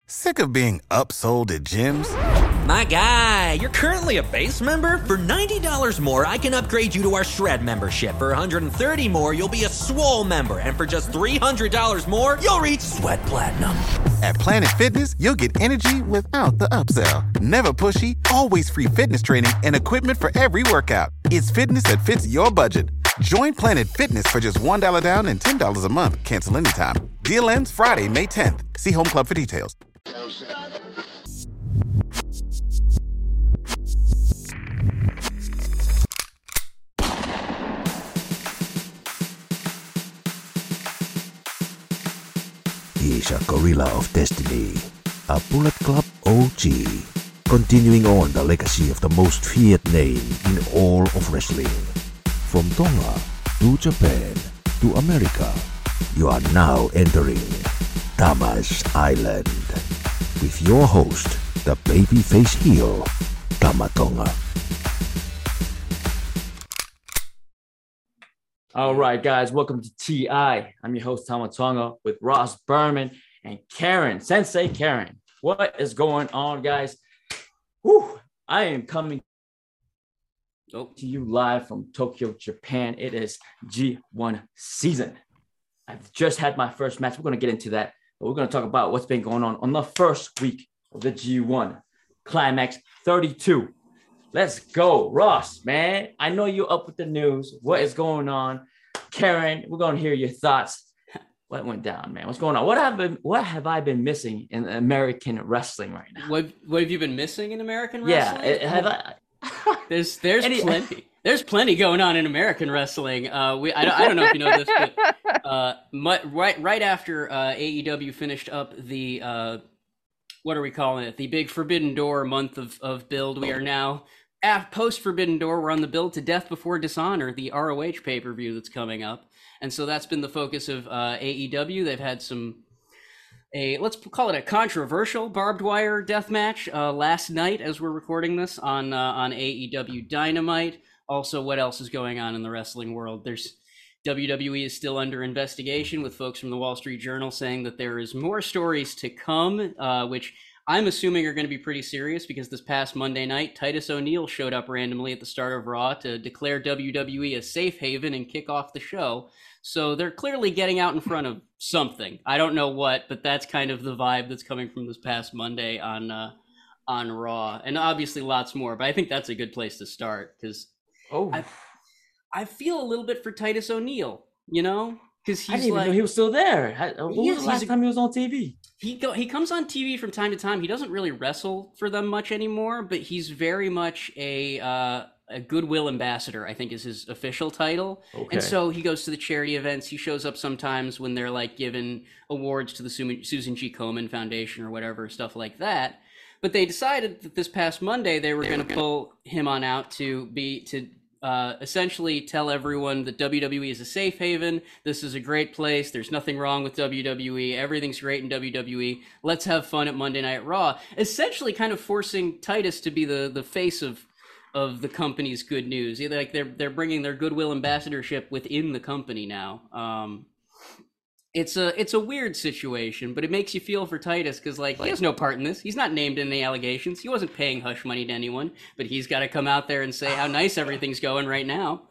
Sick of being upsold at gyms? My guy, you're currently a base member? For $90 more, I can upgrade you to our Shred membership. For $130 more, you'll be a Swole member. And for just $300 more, you'll reach Sweat Platinum. At Planet Fitness, you'll get energy without the upsell. Never pushy, always free fitness training and equipment for every workout. It's fitness that fits your budget. Join Planet Fitness for just $1 down and $10 a month. Cancel anytime. Deal ends Friday, May 10th. See Home Club for details. He's a gorilla of destiny, a Bullet Club OG, continuing on the legacy of the most feared name in all of wrestling. From Tonga to Japan to America, you are now entering Tama's Island with your host, the babyface heel, Tama Tonga. All right, guys, welcome to TI. I'm your host, Tama Tonga, with Ross Berman and Karen, Sensei Karen. What is going on, guys? Whew, I am coming to you live from Tokyo, Japan. It is G1 season. I've just had my first match. We're going to get into that, but we're going to talk about what's been going on the first week of the G1 Climax 32. Let's go, Ross, man. I know you're up with the news. What is going on? Karen, we're going to hear your thoughts. What went down, man? What's going on? What have I been missing in American wrestling right now? What have you been missing in American wrestling? Yeah, have I? There's plenty. There's plenty going on in American wrestling. I don't know if you know this, but right after AEW finished up the what are we calling it? The big Forbidden Door month of build. We are now post Forbidden Door. We're on the build to Death Before Dishonor, the ROH pay-per-view that's coming up, and so that's been the focus of AEW. They've had let's call it a controversial barbed wire death match last night as we're recording this on AEW Dynamite. Also, what else is going on in the wrestling world? There's WWE is still under investigation, with folks from the Wall Street Journal saying that there is more stories to come, which I'm assuming are going to be pretty serious, because this past Monday night, Titus O'Neil showed up randomly at the start of Raw to declare WWE a safe haven and kick off the show. So they're clearly getting out in front of something. I don't know what, but that's kind of the vibe that's coming from this past Monday on Raw, and obviously lots more. But I think that's a good place to start, because I feel a little bit for Titus O'Neil, because I didn't even know he was still there. When was the last time he was on TV? He comes on TV from time to time. He doesn't really wrestle for them much anymore, but he's very much a goodwill ambassador, I think is his official title. Okay. And so he goes to the charity events. He shows up sometimes when they're like giving awards to the Susan G. Komen Foundation or whatever, stuff like that. But they decided that this past Monday they were going to pull him on out to essentially tell everyone that WWE is a safe haven. This is a great place. There's nothing wrong with WWE. Everything's great in WWE. Let's have fun at Monday Night Raw. Essentially kind of forcing Titus to be the face of the company's good news. Like they're bringing their goodwill ambassadorship within the company now. It's a weird situation, but it makes you feel for Titus, because he has no part in this. He's not named in any allegations. He wasn't paying hush money to anyone, but he's got to come out there and say how nice everything's going right now.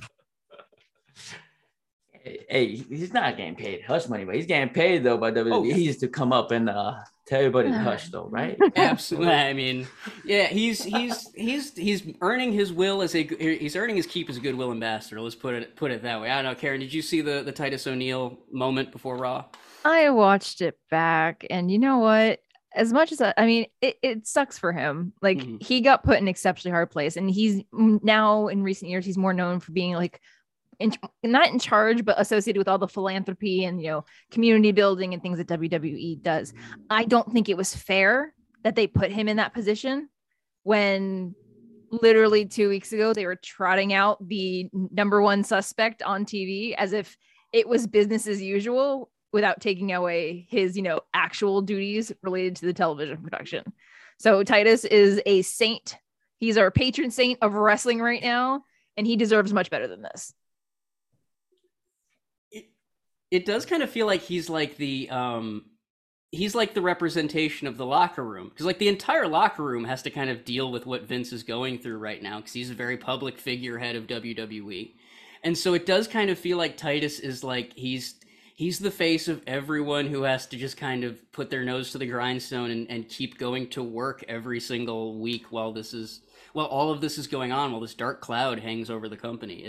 Hey, he's not getting paid hush money, but he's getting paid though by WWE. He used to come up and tell everybody to hush though, right? Absolutely. I mean, yeah, he's earning his he's earning his keep as a goodwill ambassador. Let's put it that way. I don't know, Karen, did you see the Titus O'Neil moment before Raw? I watched it back, and you know what? As much as it sucks for him. He got put in an exceptionally hard place, and he's now in recent years he's more known for being not in charge, but associated with all the philanthropy and community building and things that WWE does. I don't think it was fair that they put him in that position when literally 2 weeks ago they were trotting out the number one suspect on TV as if it was business as usual, without taking away his actual duties related to the television production. So Titus is a saint. He's our patron saint of wrestling right now, and he deserves much better than this. It does kind of feel like he's like the he's like the representation of the locker room, because like the entire locker room has to kind of deal with what Vince is going through right now, because he's a very public figurehead of WWE. And so it does kind of feel like Titus is like he's the face of everyone who has to just kind of put their nose to the grindstone and keep going to work every single week while all of this is going on, while this dark cloud hangs over the company.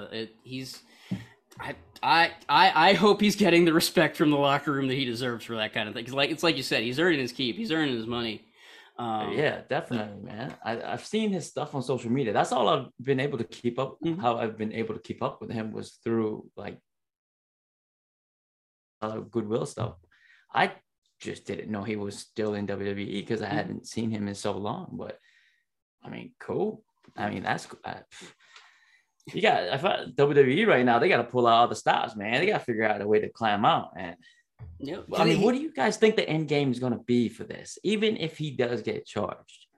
I hope he's getting the respect from the locker room that he deserves for that kind of thing. Because it's like you said, he's earning his keep. He's earning his money. Yeah, definitely, man. I've seen his stuff on social media. That's all I've been able to keep up. Mm-hmm. How I've been able to keep up with him was through like Goodwill stuff. I just didn't know he was still in WWE because I hadn't seen him in so long. But I mean, cool. I mean, that's cool. I thought WWE right now, they got to pull out all the stops, man. They got to figure out a way to climb out. And I mean, what do you guys think the end game is going to be for this? Even if he does get charged,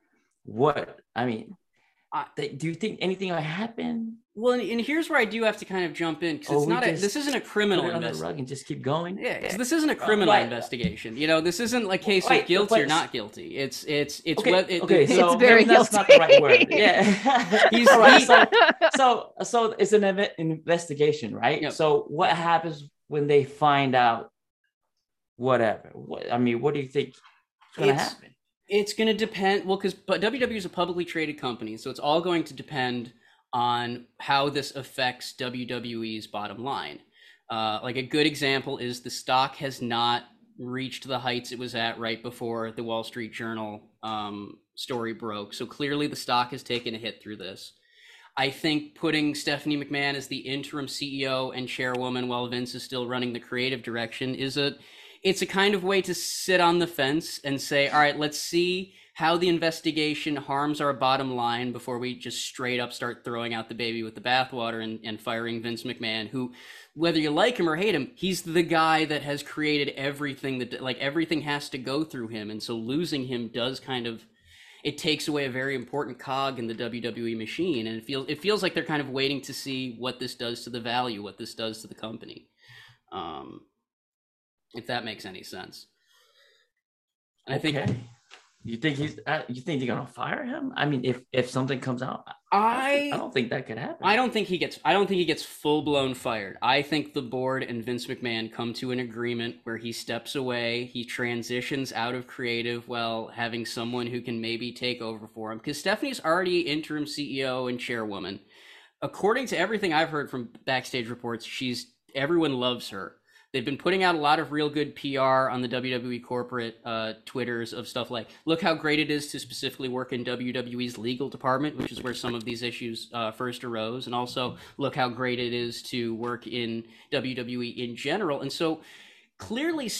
do you think anything will happen? Well, and here's where I do have to kind of jump in, because this isn't a criminal investigation. And just keep going. Yeah, because this isn't a criminal investigation. You know, this isn't a case of guilty or not guilty. It's so it's very that's not the right word. Yeah. So it's an investigation, right? Yep. So what happens when they find out whatever? What do you think is going to happen? It's going to depend. Well, because WWE is a publicly traded company, so it's all going to depend on how this affects WWE's bottom line. Like a good example is the stock has not reached the heights it was at right before the Wall Street Journal story broke. So clearly the stock has taken a hit through this. I think putting Stephanie McMahon as the interim CEO and chairwoman while Vince is still running the creative direction it's a kind of way to sit on the fence and say, all right, let's see how the investigation harms our bottom line before we just straight up start throwing out the baby with the bathwater and firing Vince McMahon, who, whether you like him or hate him, he's the guy that has created everything everything has to go through him. And so losing him does it takes away a very important cog in the WWE machine. And it feels like they're kind of waiting to see what this does to the value, what this does to the company. If that makes any sense. Okay. I think you think they're gonna fire him? I mean, if something comes out, I don't think that could happen. I don't think he gets full blown fired. I think the board and Vince McMahon come to an agreement where he steps away, he transitions out of creative while having someone who can maybe take over for him. Because Stephanie's already interim CEO and chairwoman. According to everything I've heard from backstage reports, everyone loves her. They've been putting out a lot of real good PR on the WWE corporate Twitters of stuff like, look how great it is to specifically work in WWE's legal department, which is where some of these issues first arose. And also, look how great it is to work in WWE in general. And so clearly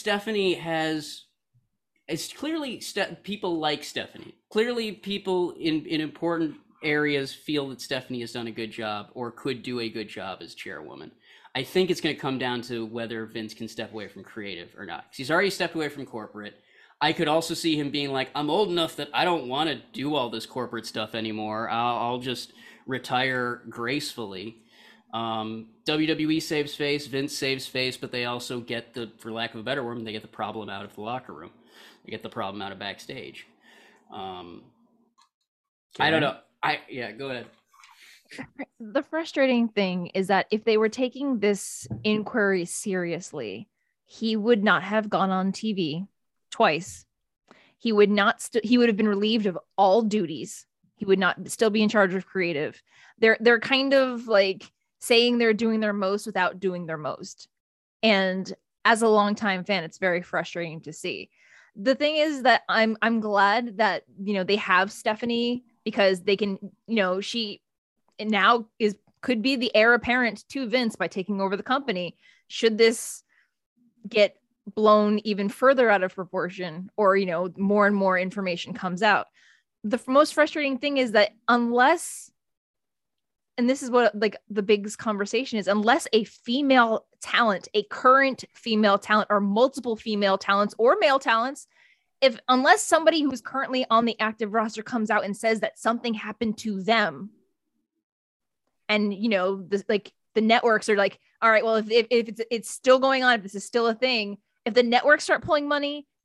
people like Stephanie. Clearly people in important areas feel that Stephanie has done a good job or could do a good job as chairwoman. I think it's going to come down to whether Vince can step away from creative or not. 'Cause he's already stepped away from corporate. I could also see him being like, I'm old enough that I don't want to do all this corporate stuff anymore. I'll just retire gracefully. WWE saves face, Vince saves face, but they also get for lack of a better word, they get the problem out of the locker room. They get the problem out of backstage. I don't know. Go ahead. The frustrating thing is that if they were taking this inquiry seriously, he would not have gone on TV twice. He would not. He would have been relieved of all duties. He would not still be in charge of creative. They're kind of like saying they're doing their most without doing their most. And as a longtime fan, it's very frustrating to see. The thing is that I'm glad that they have Stephanie, because they can she now could be the heir apparent to Vince by taking over the company. Should this get blown even further out of proportion, or more and more information comes out, the most frustrating thing is that unless, and this is what the biggest conversation is, unless a female talent, a current female talent, or multiple female talents or male talents, unless somebody who's currently on the active roster comes out and says that something happened to them, and the networks are like, all right, well, if it's still going on, if this is still a thing, if the networks start pulling money,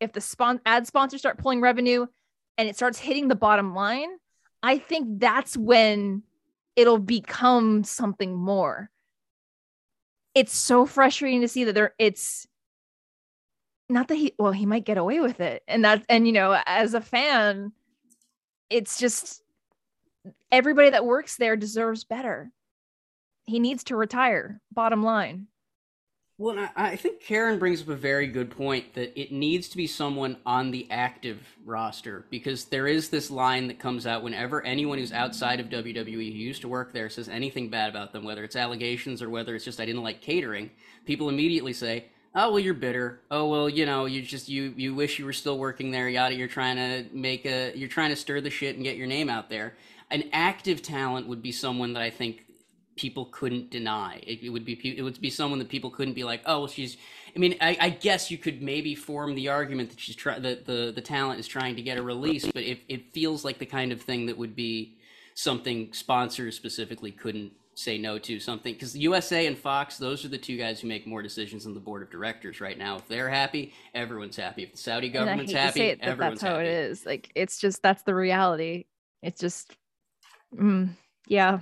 if the ad sponsors start pulling revenue and it starts hitting the bottom line, I think that's when it'll become something more. It's so frustrating to see that it's not that he might get away with it. And as a fan, it's just everybody that works there deserves better. He needs to retire, bottom line. Well, I think Karen brings up a very good point that it needs to be someone on the active roster, because there is this line that comes out whenever anyone who's outside of WWE who used to work there says anything bad about them, whether it's allegations or whether it's just I didn't like catering, people immediately say, oh, well, you're bitter. Oh, well, you wish you were still working there. Yada, you're trying to stir the shit and get your name out there. An active talent would be someone that I think people couldn't deny. It would be someone that people couldn't be like, oh, well, I guess you could maybe form the argument that the talent is trying to get a release, but it feels like the kind of thing that would be something sponsors specifically couldn't say no to. Something, because USA and Fox, those are the two guys who make more decisions than the board of directors right now. If they're happy, everyone's happy. If the Saudi government's happy, everyone's happy. That's how it is. Like, it's just, that's the reality. It's just, yeah.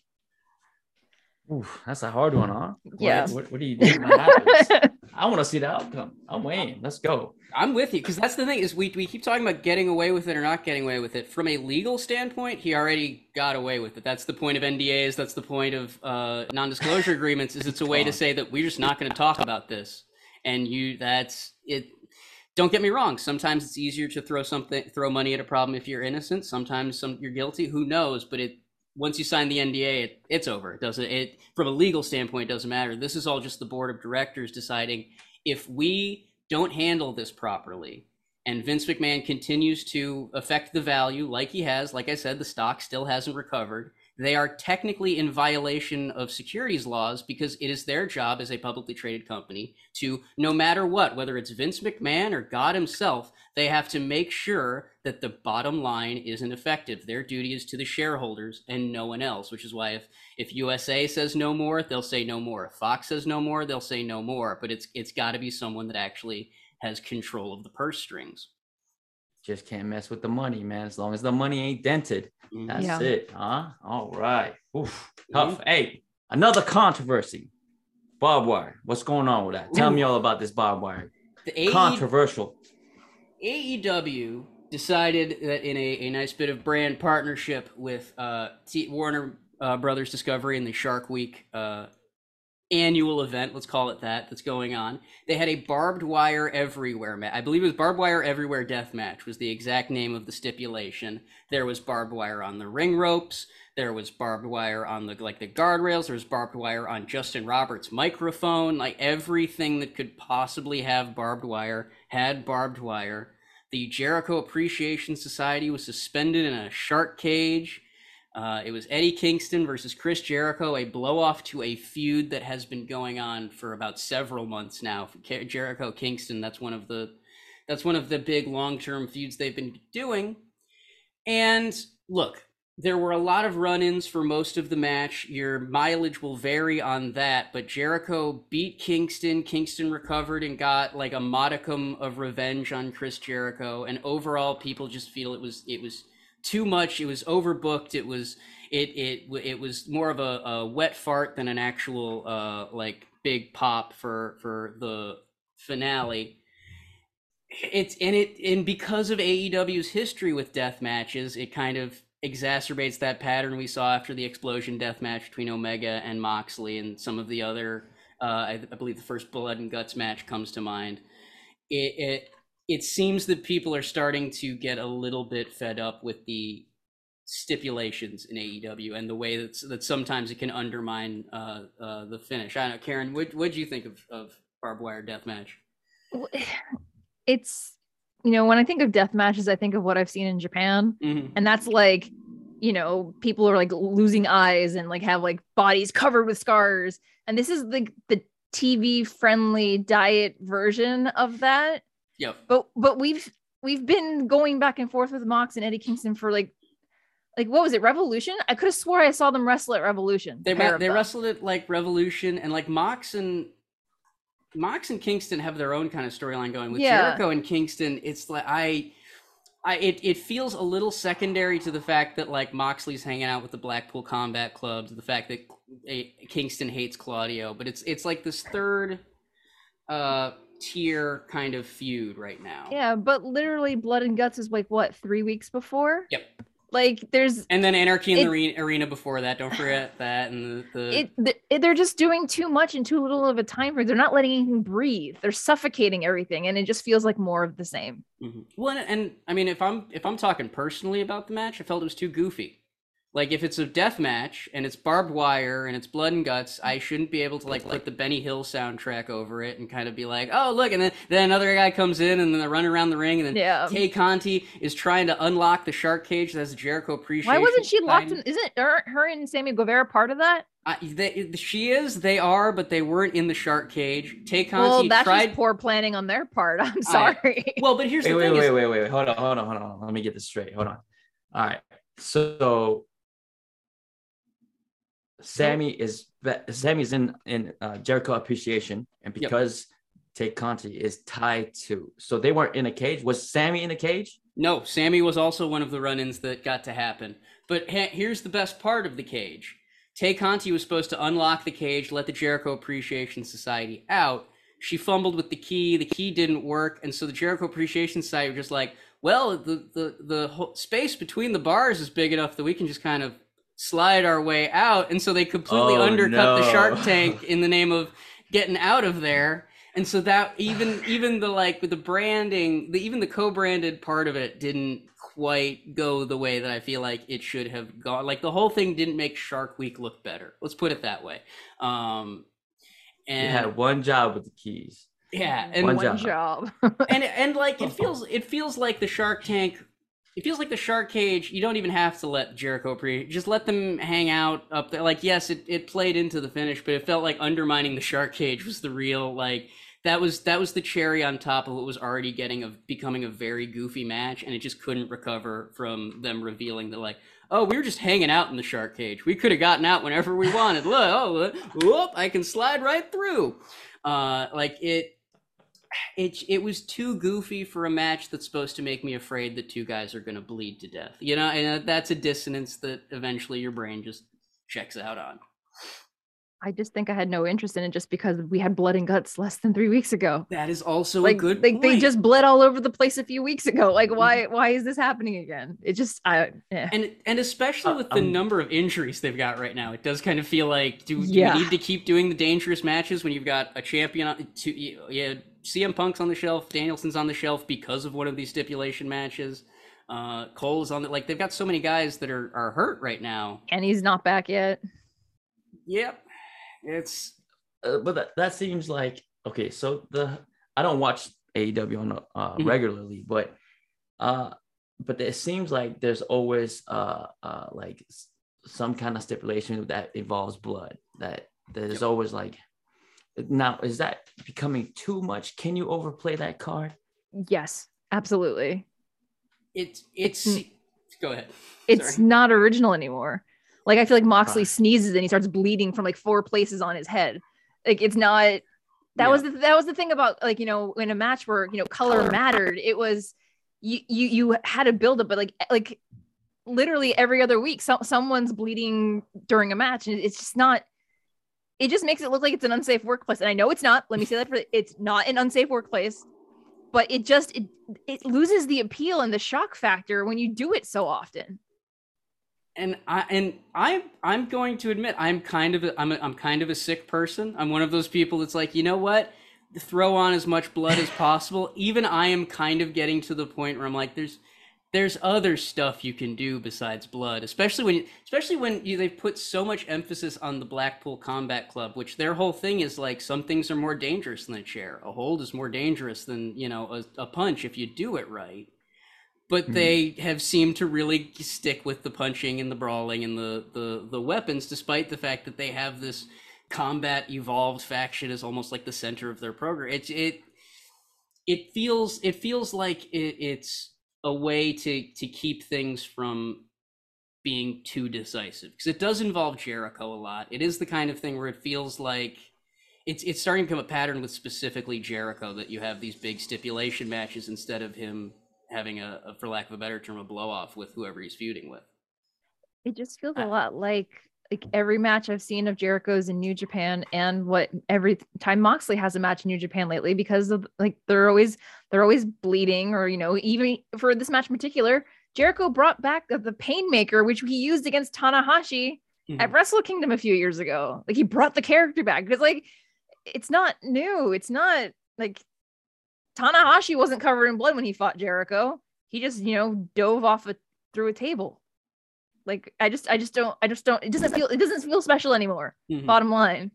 Ooh, that's a hard one, huh? Yeah. What do you think happens? I want to see the outcome. I'm waiting. Let's go. I'm with you, because that's the thing is we keep talking about getting away with it or not getting away with it. From a legal standpoint, he already got away with it. That's the point of NDAs. That's the point of non-disclosure agreements. Is it's a way to say that we're just not going to talk about this. And that's it. Don't get me wrong. Sometimes it's easier to throw money at a problem if you're innocent. Sometimes you're guilty. Who knows? But once you sign the NDA, it's over. It from a legal standpoint, it doesn't matter. This is all just the board of directors deciding if we don't handle this properly and Vince McMahon continues to affect the value like he has. Like I said, the stock still hasn't recovered. They are technically in violation of securities laws because it is their job as a publicly traded company to, no matter what, whether it's Vince McMahon or God himself, they have to make sure that the bottom line isn't affected. Their duty is to the shareholders and no one else, which is why if USA says no more, they'll say no more. If Fox says no more, they'll say no more. But it's got to be someone that actually has control of the purse strings. Just can't mess with the money, man. As long as the money ain't dented. That's it, huh? All right. Oof. Tough. Hey, another controversy. Barbed wire. What's going on with that? Tell me all about this barbed wire. Controversial. AEW decided that in a nice bit of brand partnership with Warner Brothers Discovery and the Shark Week annual event, let's call it that's going on. They had a barbed wire everywhere match. I believe it was barbed wire everywhere death match was the exact name of the stipulation. There was barbed wire on the ring ropes. There was barbed wire on the guardrails. There was barbed wire on Justin Roberts' microphone. Like everything that could possibly have barbed wire had barbed wire. The Jericho Appreciation Society was suspended in a shark cage. It was Eddie Kingston versus Chris Jericho, a blow-off to a feud that has been going on for about several months now. Jericho Kingston, that's one of the big long-term feuds they've been doing. And look, there were a lot of run-ins for most of the match. Your mileage will vary on that, but Jericho beat Kingston. Kingston recovered and got like a modicum of revenge on Chris Jericho. And overall, people just feel it was too much. It was overbooked. It was more of a wet fart than an actual big pop for the finale. And because of AEW's history with death matches, it kind of exacerbates that pattern we saw after the Explosion death match between Omega and Moxley and some of the other I believe the first Blood and Guts match comes to mind. It seems that people are starting to get a little bit fed up with the stipulations in AEW and the way that sometimes it can undermine the finish. I don't know, Karen, what'd you think of barbed wire death match? It's, when I think of death matches, I think of what I've seen in Japan. Mm-hmm. And that's like, people are like losing eyes and like have like bodies covered with scars. And this is the TV friendly diet version of that. Yep. But we've been going back and forth with Mox and Eddie Kingston for like what was it, Revolution? I could have swore I saw them wrestle at Revolution. They wrestled at like Revolution, and like Mox and Mox and Kingston have their own kind of storyline going. With Jericho and Kingston, it's like it feels a little secondary to the fact that like Moxley's hanging out with the Blackpool Combat Club, to the fact that Kingston hates Claudio, but it's like this third tier kind of feud right now. Yeah, but literally Blood and Guts is like what, 3 weeks before? Yep. Like and then Anarchy in the arena before that. Don't forget that. And they're just doing too much in too little of a time frame. They're not letting anything breathe. They're suffocating everything, and it just feels like more of the same. Mm-hmm. Well, and I mean, if I'm talking personally about the match, I felt it was too goofy. Like if it's a death match and it's barbed wire and it's blood and guts, I shouldn't be able to like put the Benny Hill soundtrack over it and kind of be like, oh look, and then another guy comes in and then they're running around the ring, and then Tay Conti is trying to unlock the shark cage. That's Jericho Appreciation. Why wasn't she locked in? Isn't her and Sammy Guevara part of that? She is. They are, but they weren't in the shark cage. Tay Conti well, that's just poor planning on their part. I'm sorry. Well, but here's the thing. Wait. Hold on. Let me get this straight. Hold on. All right. So Sammy's in Jericho Appreciation, and because Tay Conti is tied to, so they weren't in a cage. Was Sammy in a cage? No, Sammy was also one of the run-ins that got to happen. But here's the best part of the cage. Tay Conti was supposed to unlock the cage, let the Jericho Appreciation Society out. She fumbled with the key didn't work, and so the Jericho Appreciation Society were just like, well, the whole space between the bars is big enough that we can just kind of slide our way out, and so they completely undercut the Shark Tank in the name of getting out of there. And so that even the like with the branding, even the co-branded part of it didn't quite go the way that I feel like it should have gone. Like the whole thing didn't make Shark Week look better. Let's put it that way. And you had one job with the keys. Yeah, and one job. and like it feels like the Shark Tank. It feels like the shark cage. You don't even have to let Jericho just let them hang out up there. Like, yes, it played into the finish, but it felt like undermining the shark cage was the real, like, that was the cherry on top of what was already becoming a very goofy match, and it just couldn't recover from them revealing that, like, oh, we were just hanging out in the shark cage. We could have gotten out whenever we wanted. Look, whoop, I can slide right through. It was too goofy for a match that's supposed to make me afraid that two guys are going to bleed to death. You know, and that's a dissonance that eventually your brain just checks out on. I just think I had no interest in it just because we had blood and guts less than 3 weeks ago. That is also a good point. They just bled all over the place a few weeks ago. Like, why is this happening again? It just, And especially with the number of injuries they've got right now, it does kind of feel like, do we need to keep doing the dangerous matches when you've got a champion? CM Punk's on the shelf, Danielson's on the shelf because of one of these stipulation matches. Cole's on they've got so many guys that are hurt right now. And he's not back yet. Yep. It's but that seems like okay. So I don't watch AEW on regularly, but it seems like there's always like some kind of stipulation that involves blood. That there's always like. Now, is that becoming too much? Can you overplay that card? Yes, absolutely. It's go ahead. It's not original anymore. Like, I feel like Moxley sneezes and he starts bleeding from like 4 places on his head. Like, it's not. That was the thing about, like, you know, in a match where, you know, color mattered. It was you had to build up, but like literally every other week, someone's bleeding during a match, and it's just not. It just makes it look like it's an unsafe workplace. And I know it's not. Let me say that it's not an unsafe workplace, but it loses the appeal and the shock factor when you do it so often. And I'm going to admit I'm kind of a sick person. I'm one of those people that's like, you know what? Throw on as much blood as possible. Even I am kind of getting to the point where I'm like, there's other stuff you can do besides blood, especially when they've put so much emphasis on the Blackpool Combat Club, which their whole thing is like, some things are more dangerous than a chair. A hold is more dangerous than, you know, a punch if you do it right. But they have seemed to really stick with the punching and the brawling and the weapons, despite the fact that they have this combat evolved faction as almost like the center of their program. It feels like it's a way to keep things from being too decisive, because it does involve Jericho a lot. It is the kind of thing where it feels like it's starting to become a pattern with specifically Jericho, that you have these big stipulation matches instead of him having a for lack of a better term, a blow off with whoever he's feuding with. It just feels a lot like every match I've seen of Jericho's in New Japan, and what every time Moxley has a match in New Japan lately, because of like they're always bleeding, or even for this match in particular, Jericho brought back the Painmaker, which he used against Tanahashi at Wrestle Kingdom a few years ago. Like, he brought the character back because like it's not new. It's not like Tanahashi wasn't covered in blood when he fought Jericho. He just dove off through a table. Like, I just don't. It doesn't feel special anymore. Bottom line.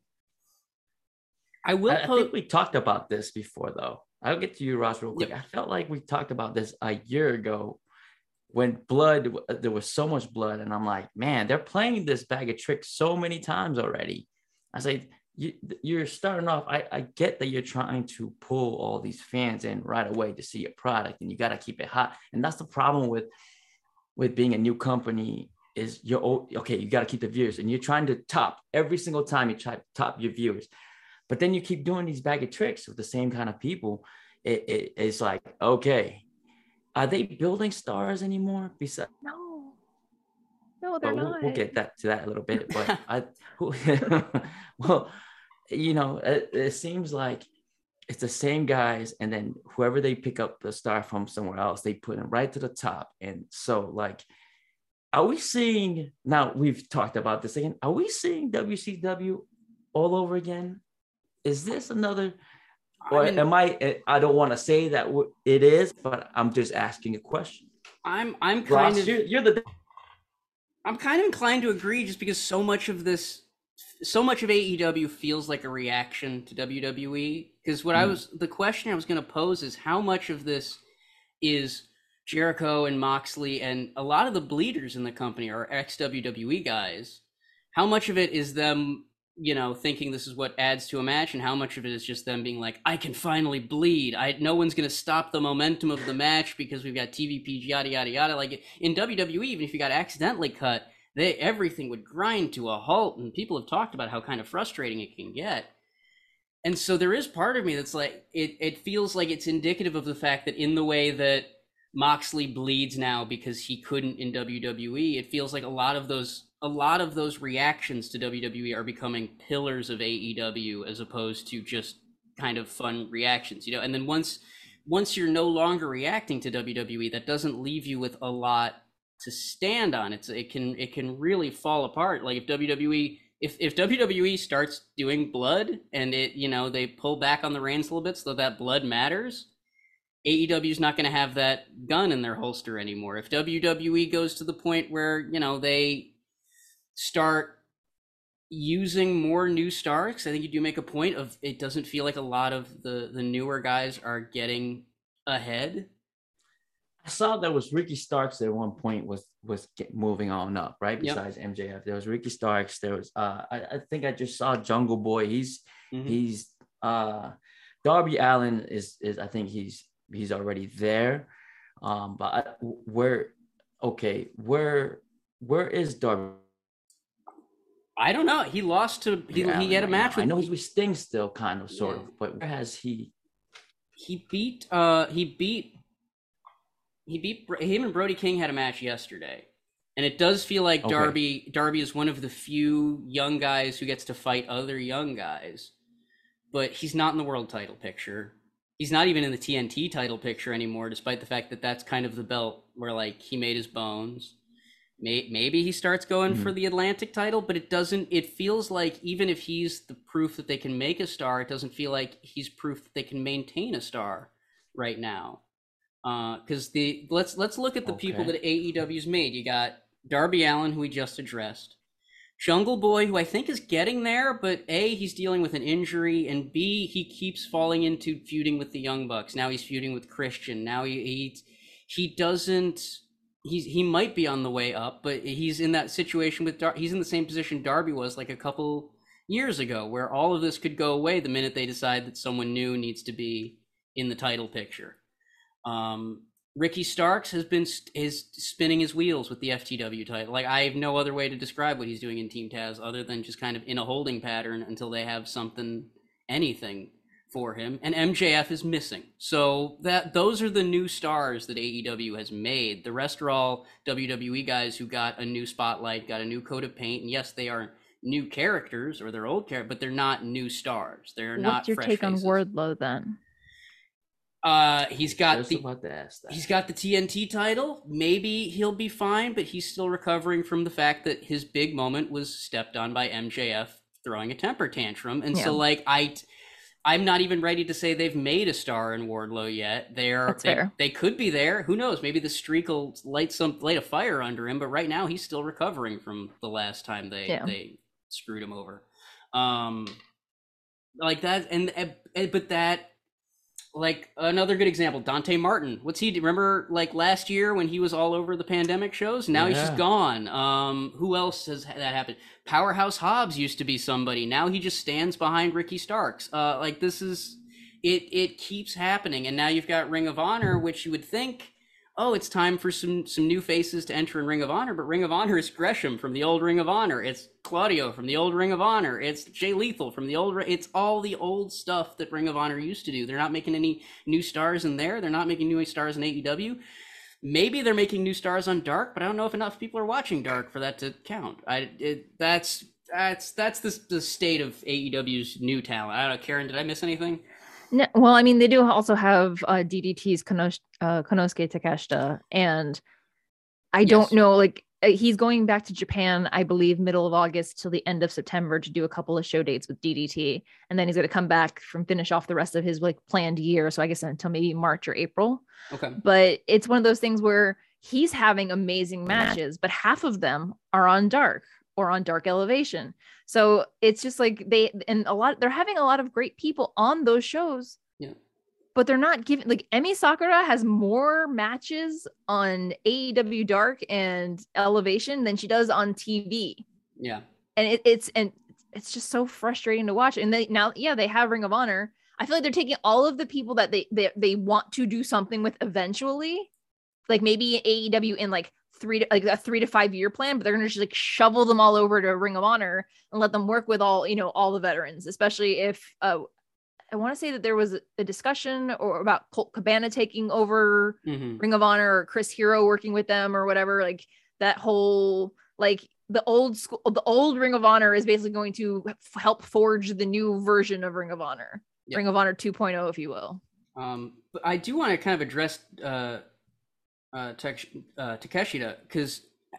I think we talked about this before, though. I'll get to you, Ross, real quick. I felt like we talked about this a year ago when there was so much blood, and I'm like, man, they're playing this bag of tricks so many times already. I say, you're starting off. I get that you're trying to pull all these fans in right away to see your product, and you got to keep it hot. And that's the problem with being a new company. Is you got to keep the viewers, and you're trying to top every single time you try to top your viewers, but then you keep doing these bag of tricks with the same kind of people. It's like, okay, are they building stars anymore? Besides, no, they're not. We'll get to that a little bit, but well, it seems like it's the same guys, and then whoever they pick up the star from somewhere else, they put them right to the top, and so like. Are we seeing, now we've talked about this again, are we seeing WCW all over again? Is this another, or I don't want to say that it is, but I'm just asking a question. I'm kind Ross, of, I'm kind of inclined to agree, just because so much of AEW feels like a reaction to WWE. Because the question I was going to pose is, how much of this is Jericho and Moxley, and a lot of the bleeders in the company are ex-WWE guys. How much of it is them, thinking this is what adds to a match, and how much of it is just them being like, I can finally bleed. No one's going to stop the momentum of the match because we've got TVPG, yada, yada, yada. Like in WWE, even if you got accidentally cut, everything would grind to a halt, and people have talked about how kind of frustrating it can get. And so there is part of me that's like, it feels like it's indicative of the fact that in the way that Moxley bleeds now because he couldn't in WWE, it feels like a lot of those reactions to WWE are becoming pillars of AEW as opposed to just kind of fun reactions, and then once you're no longer reacting to WWE, that doesn't leave you with a lot to stand on. It can really fall apart. Like if WWE starts doing blood, and they pull back on the reins a little bit so that blood matters, AEW is not going to have that gun in their holster anymore. If WWE goes to the point where, they start using more new stars, I think you do make a point of, it doesn't feel like a lot of the newer guys are getting ahead. I saw there was Ricky Starks at one point was moving on up, right? Besides MJF, there was Ricky Starks. There was, I think I just saw Jungle Boy. He's Darby Allin is I think he's already there, but where is Darby? I don't know. He lost to he had a match with, I know he's with Sting still, kind of, sort of, but where has he? He beat him and Brody King had a match yesterday, and it does feel like Darby is one of the few young guys who gets to fight other young guys, but he's not in the world title picture. He's not even in the TNT title picture anymore, despite the fact that that's kind of the belt where like he made his bones. Maybe he starts going for the Atlantic title, but it feels like even if he's the proof that they can make a star, it doesn't feel like he's proof that they can maintain a star right now. Because let's look at the people that AEW's made. You got Darby Allin, who we just addressed. Jungle Boy, who I think is getting there, but A, he's dealing with an injury, and B, he keeps falling into feuding with the Young Bucks. Now he's feuding with Christian. Now he might be on the way up, but he's in that situation with he's in the same position Darby was like a couple years ago, where all of this could go away the minute they decide that someone new needs to be in the title picture. Ricky Starks is spinning his wheels with the FTW title. Like, I have no other way to describe what he's doing in Team Taz other than just kind of in a holding pattern until they have something anything for him, and MJF is missing. So those are the new stars that AEW has made. The rest are all WWE guys who got a new spotlight, got a new coat of paint, and yes, they are new characters or they're old characters, but they're not new stars. They're not. What's your fresh take faces. on Wardlow then? He's got the TNT title. Maybe he'll be fine, but he's still recovering from the fact that his big moment was stepped on by MJF throwing a temper tantrum, and so like I'm not even ready to say they've made a star in Wardlow yet. They could be there. Who knows? Maybe the streak will light a fire under him. But right now, he's still recovering from the last time they screwed him over. Like that, but that, like another good example, Dante Martin. What's he? Remember, like last year when he was all over the pandemic shows? Now he's just gone. Who else has that happened? Powerhouse Hobbs used to be somebody. Now he just stands behind Ricky Starks. Like this is, it keeps happening. And now you've got Ring of Honor, which you would think, oh, it's time for some new faces to enter in Ring of Honor. But Ring of Honor is Gresham from the old Ring of Honor. It's Claudio from the old Ring of Honor. It's Jay Lethal from the old. It's all the old stuff that Ring of Honor used to do. They're not making any new stars in there. They're not making new stars in AEW. Maybe they're making new stars on Dark, but I don't know if enough people are watching Dark for that to count. That's the state of AEW's new talent. I don't know, Karen, did I miss anything? No, well, I mean, they do also have DDT's Konosuke Takeshita, and I don't know, like he's going back to Japan, I believe, middle of August till the end of September to do a couple of show dates with DDT, and then he's going to come back finish off the rest of his like planned year. So I guess until maybe March or April. Okay, but it's one of those things where he's having amazing matches, but half of them are on Dark or on Dark Elevation. So it's just like they're having a lot of great people on those shows. Yeah. But they're not giving, like Emi Sakura has more matches on AEW Dark and Elevation than she does on TV. Yeah. And it's just so frustrating to watch. And they have Ring of Honor. I feel like they're taking all of the people that they want to do something with eventually, like maybe AEW in like a 3 to 5 year plan, but they're going to just like shovel them all over to Ring of Honor and let them work with all the veterans, especially if I want to say that there was a discussion about Colt Cabana taking over Ring of Honor or Chris Hero working with them or whatever. Like that whole, like the old Ring of Honor is basically going to help forge the new version of Ring of Honor, Ring of Honor 2.0, if you will. But I do want to kind of address Takeshita, because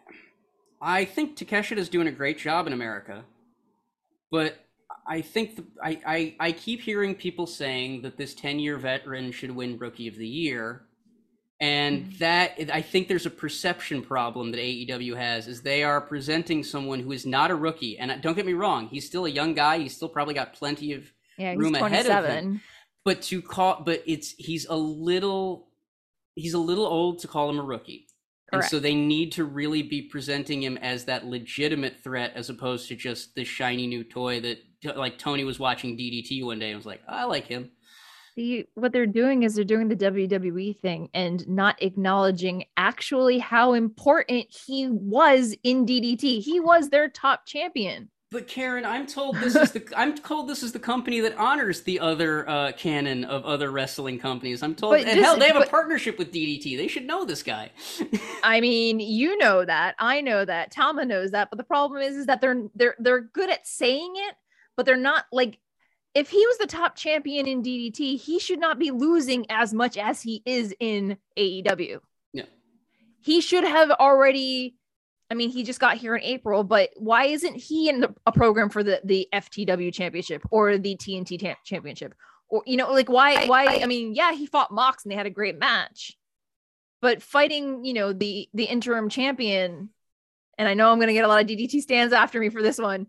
I think Takeshita is doing a great job in America, but I think I keep hearing people saying that this 10-year veteran should win Rookie of the Year, and that I think there's a perception problem that AEW has, is they are presenting someone who is not a rookie. And don't get me wrong, he's still a young guy. He's still probably got plenty of room ahead of him. But he's a little old to call him a rookie. Correct. And so they need to really be presenting him as that legitimate threat, as opposed to just the shiny new toy that, like, Tony was watching DDT one day and was like, I like him. What they're doing is they're doing the WWE thing and not acknowledging actually how important he was in DDT. He was their top champion. But Karen, I'm told this is the company that honors the other canon of other wrestling companies. I'm told, they have a partnership with DDT. They should know this guy. I mean, you know that, I know that, Tama knows that, but the problem is that they're good at saying it, but they're not, like, if he was the top champion in DDT, he should not be losing as much as he is in AEW. Yeah, he should have already. I mean, he just got here in April, but why isn't he in a program for the FTW championship or the TNT championship? Or, like why, I mean, yeah, he fought Mox and they had a great match, but fighting, the interim champion, and I know I'm going to get a lot of DDT stands after me for this one.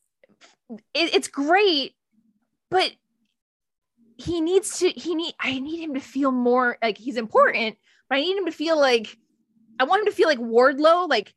It's great, but I need him to feel more like he's important, but I need him to feel like, I want him to feel like Wardlow, like,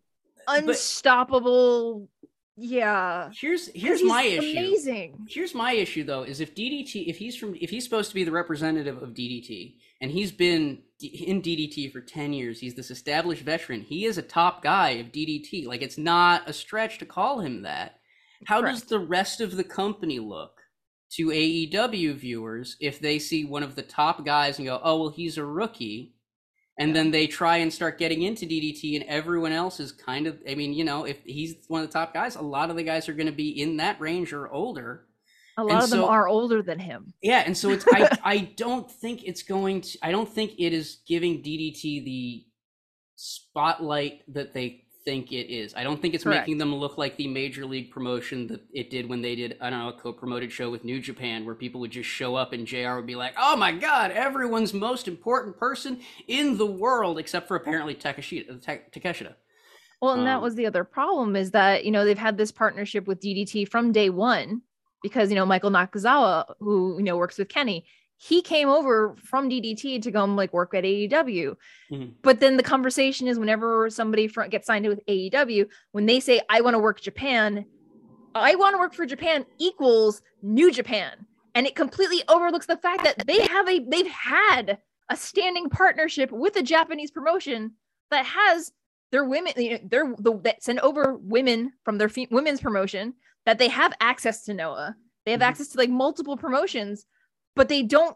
unstoppable. Yeah. Here's my issue. Amazing. Here's my issue though, is if he's supposed to be the representative of DDT, and he's been in DDT for 10 years, he's this established veteran. He is a top guy of DDT. Like, it's not a stretch to call him that. How does the rest of the company look to AEW viewers if they see one of the top guys and go, oh, well, he's a rookie. And then they try and start getting into DDT, and everyone else is kind of, I mean, you know, if he's one of the top guys, a lot of the guys are going to be in that range or older. A lot of them are older than him. Yeah. And so it's, I don't think it's going to, I don't think it is giving DDT the spotlight that they think it is. I don't think it's making them look like the major league promotion that it did when they did, I don't know, a co-promoted show with New Japan, where people would just show up and JR would be like, oh my God, everyone's most important person in the world, except for apparently Takeshita. Well, and that was the other problem, is that, you know, they've had this partnership with DDT from day one, because, you know, Michael Nakazawa, who, you know, works with Kenny, he came over from DDT to go like work at AEW. Mm-hmm. But then the conversation is, whenever somebody gets signed with AEW, when they say, I want to work Japan, I want to work for Japan equals New Japan. And it completely overlooks the fact that they've had a standing partnership with a Japanese promotion that has their women, that send over women from their women's promotion, that they have access to Noah. They have access to like multiple promotions, but they don't.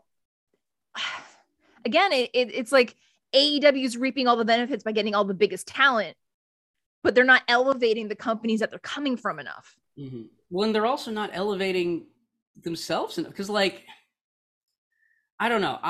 Again, it's like AEW is reaping all the benefits by getting all the biggest talent, but they're not elevating the companies that they're coming from enough. Mm-hmm. Well, and they're also not elevating themselves enough, because, like, I don't know.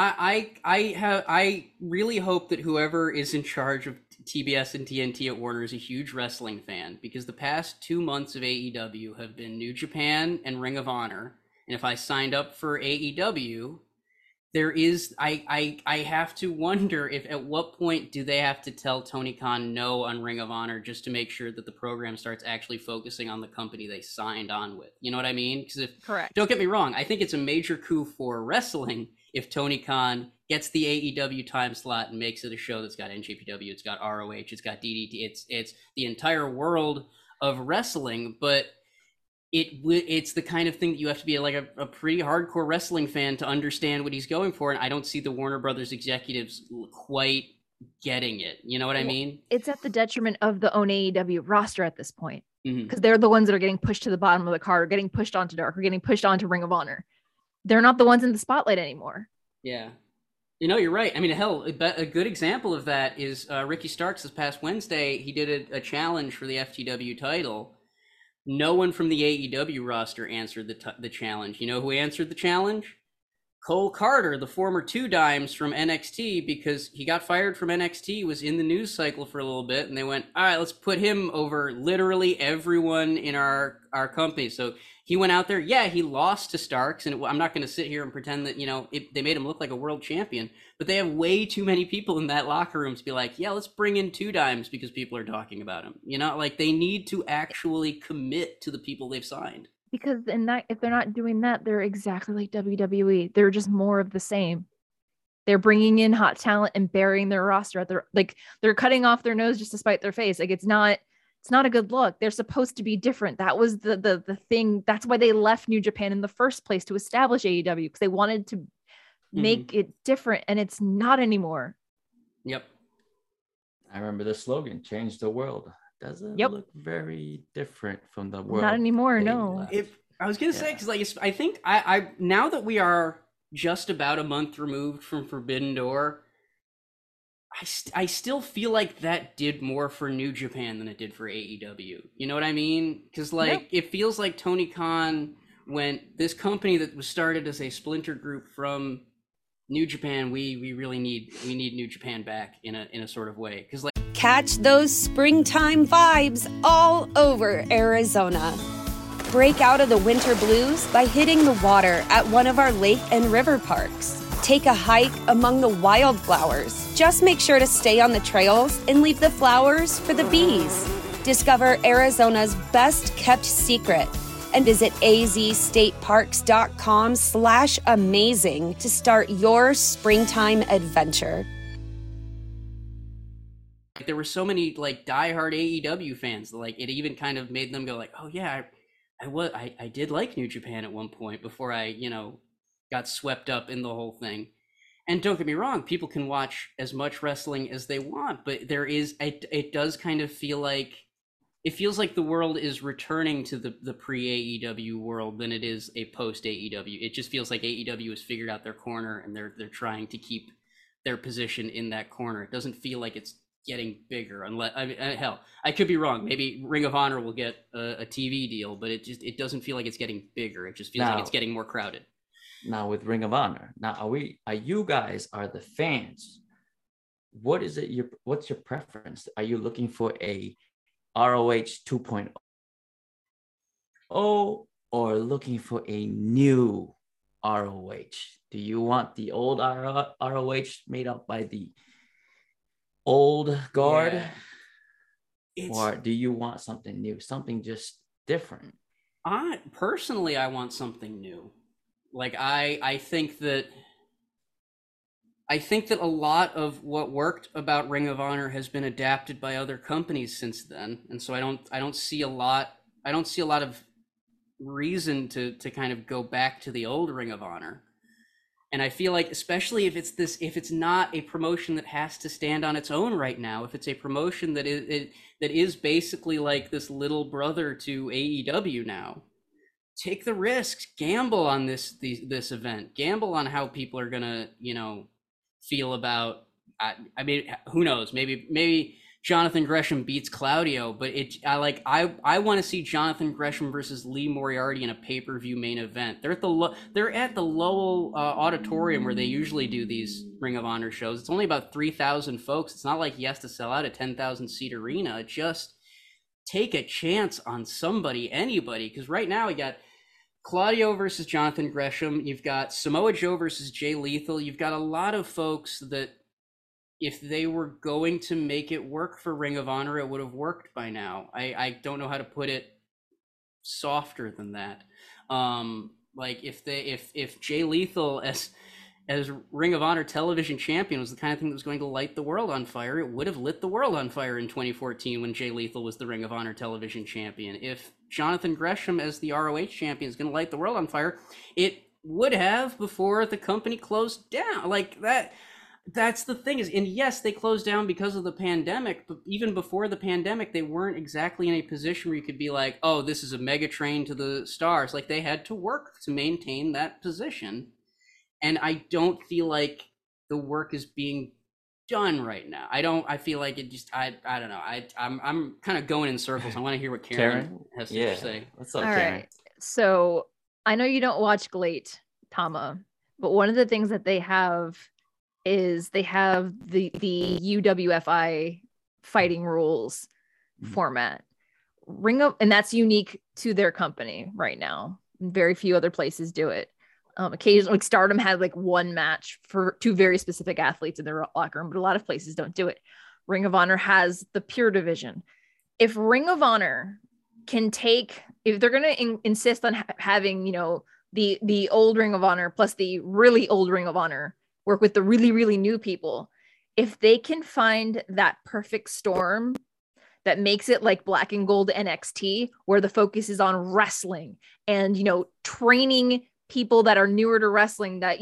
I really hope that whoever is in charge of TBS and TNT at Warner is a huge wrestling fan, because the past 2 months of AEW have been New Japan and Ring of Honor. And if I signed up for AEW, there is, I have to wonder if at what point do they have to tell Tony Khan no on Ring of Honor, just to make sure that the program starts actually focusing on the company they signed on with. You know what I mean? Because don't get me wrong, I think it's a major coup for wrestling if Tony Khan gets the AEW time slot and makes it a show that's got NJPW, it's got ROH, it's got DDT, it's the entire world of wrestling. But it's the kind of thing that you have to be like a pretty hardcore wrestling fan to understand what he's going for. And I don't see the Warner Brothers executives quite getting it. You know what I mean? It's at the detriment of the own AEW roster at this point, because they're the ones that are getting pushed to the bottom of the card, or getting pushed onto Dark, or getting pushed onto Ring of Honor. They're not the ones in the spotlight anymore. Yeah. You know, you're right. I mean, hell, a good example of that is Ricky Starks this past Wednesday. He did a challenge for the FTW title. No one from the AEW roster answered the challenge. You know who answered the challenge? Cole Carter, the former Two Dimes from NXT, because he got fired from NXT, was in the news cycle for a little bit, and they went, all right, let's put him over literally everyone in our company. So he went out there. Yeah, he lost to Starks, and I'm not going to sit here and pretend that, you know, they made him look like a world champion, but they have way too many people in that locker room to be like, yeah, let's bring in Two Dimes because people are talking about him. You know, like, they need to actually commit to the people they've signed. Because if they're not doing that, they're exactly like WWE. They're just more of the same. They're bringing in hot talent and burying their roster at they're cutting off their nose just to spite their face. Like, it's not a good look. They're supposed to be different. That was the thing. That's why they left New Japan in the first place, to establish AEW, because they wanted to make it different, and it's not anymore. Yep. I remember the slogan, change the world. Doesn't look very different from the world. Not anymore, no. I was gonna say, because like, I think I now that we are just about a month removed from Forbidden Door, I still feel like that did more for New Japan than it did for AEW. You know what I mean? Because like, it feels like Tony Khan went, this company that was started as a splinter group from New Japan, we really need New Japan back in a sort of way. Because like, catch those springtime vibes all over Arizona. Break out of the winter blues by hitting the water at one of our lake and river parks. Take a hike among the wildflowers. Just make sure to stay on the trails and leave the flowers for the bees. Discover Arizona's best kept secret and visit azstateparks.com/amazing to start your springtime adventure. There were so many like diehard AEW fans that like it even kind of made them go like, oh yeah, I did like New Japan at one point before I, you know, got swept up in the whole thing. And don't get me wrong, people can watch as much wrestling as they want, but it does kind of feel like it feels like the world is returning to the pre-AEW world than it is a post-AEW. It just feels like AEW has figured out their corner and they're trying to keep their position in that corner. It doesn't feel like it's getting bigger, unless hell, I could be wrong. Maybe Ring of Honor will get a TV deal, but it doesn't feel like it's getting bigger. It just feels like it's getting more crowded. Now with Ring of Honor, are you guys are the fans? What is it? What's your preference? Are you looking for a ROH 2.0 or looking for a new ROH? Do you want the old ROH made up by the old guard? Or do you want something new, something just different? I want something new. Like I think that a lot of what worked about Ring of Honor has been adapted by other companies since then, and so I don't see a lot of reason to kind of go back to the old Ring of Honor. And I feel like, especially if it's not a promotion that has to stand on its own right now, if it's a promotion that is basically like this little brother to AEW now, take the risks, gamble on this event, gamble on how people are gonna, feel about. I mean, who knows? Maybe Jonathan Gresham beats Claudio, but I want to see Jonathan Gresham versus Lee Moriarty in a pay-per-view main event. They're at the Lowell Auditorium where they usually do these Ring of Honor shows. It's only about 3,000 folks. It's not like he has to sell out a 10,000 seat arena. Just take a chance on somebody, anybody, because right now we got Claudio versus Jonathan Gresham. You've got Samoa Joe versus Jay Lethal. You've got a lot of folks that, if they were going to make it work for Ring of Honor, it would have worked by now. I don't know how to put it softer than that. Like if Jay Lethal as Ring of Honor television champion was the kind of thing that was going to light the world on fire, it would have lit the world on fire in 2014 when Jay Lethal was the Ring of Honor television champion. If Jonathan Gresham as the ROH champion is going to light the world on fire, it would have before the company closed down. Like that. That's the thing and yes, they closed down because of the pandemic, but even before the pandemic, they weren't exactly in a position where you could be like, oh, this is a mega train to the stars. Like, they had to work to maintain that position. And I don't feel like the work is being done right now. I feel like it just, I don't know. I'm kind of going in circles. I want to hear what Karen has to say. What's up, All Karen? right. So I know you don't watch GLEAT, Tama, but one of the things that they have is they have the UWFI fighting rules format. And that's unique to their company right now. Very few other places do it. Occasionally, like Stardom had like one match for two very specific athletes in their locker room, but a lot of places don't do it. Ring of Honor has the pure division. If Ring of Honor can if they're going to insist on having, the old Ring of Honor plus the really old Ring of Honor work with the really, really new people, if they can find that perfect storm that makes it like Black and Gold NXT, where the focus is on wrestling and, training people that are newer to wrestling, that,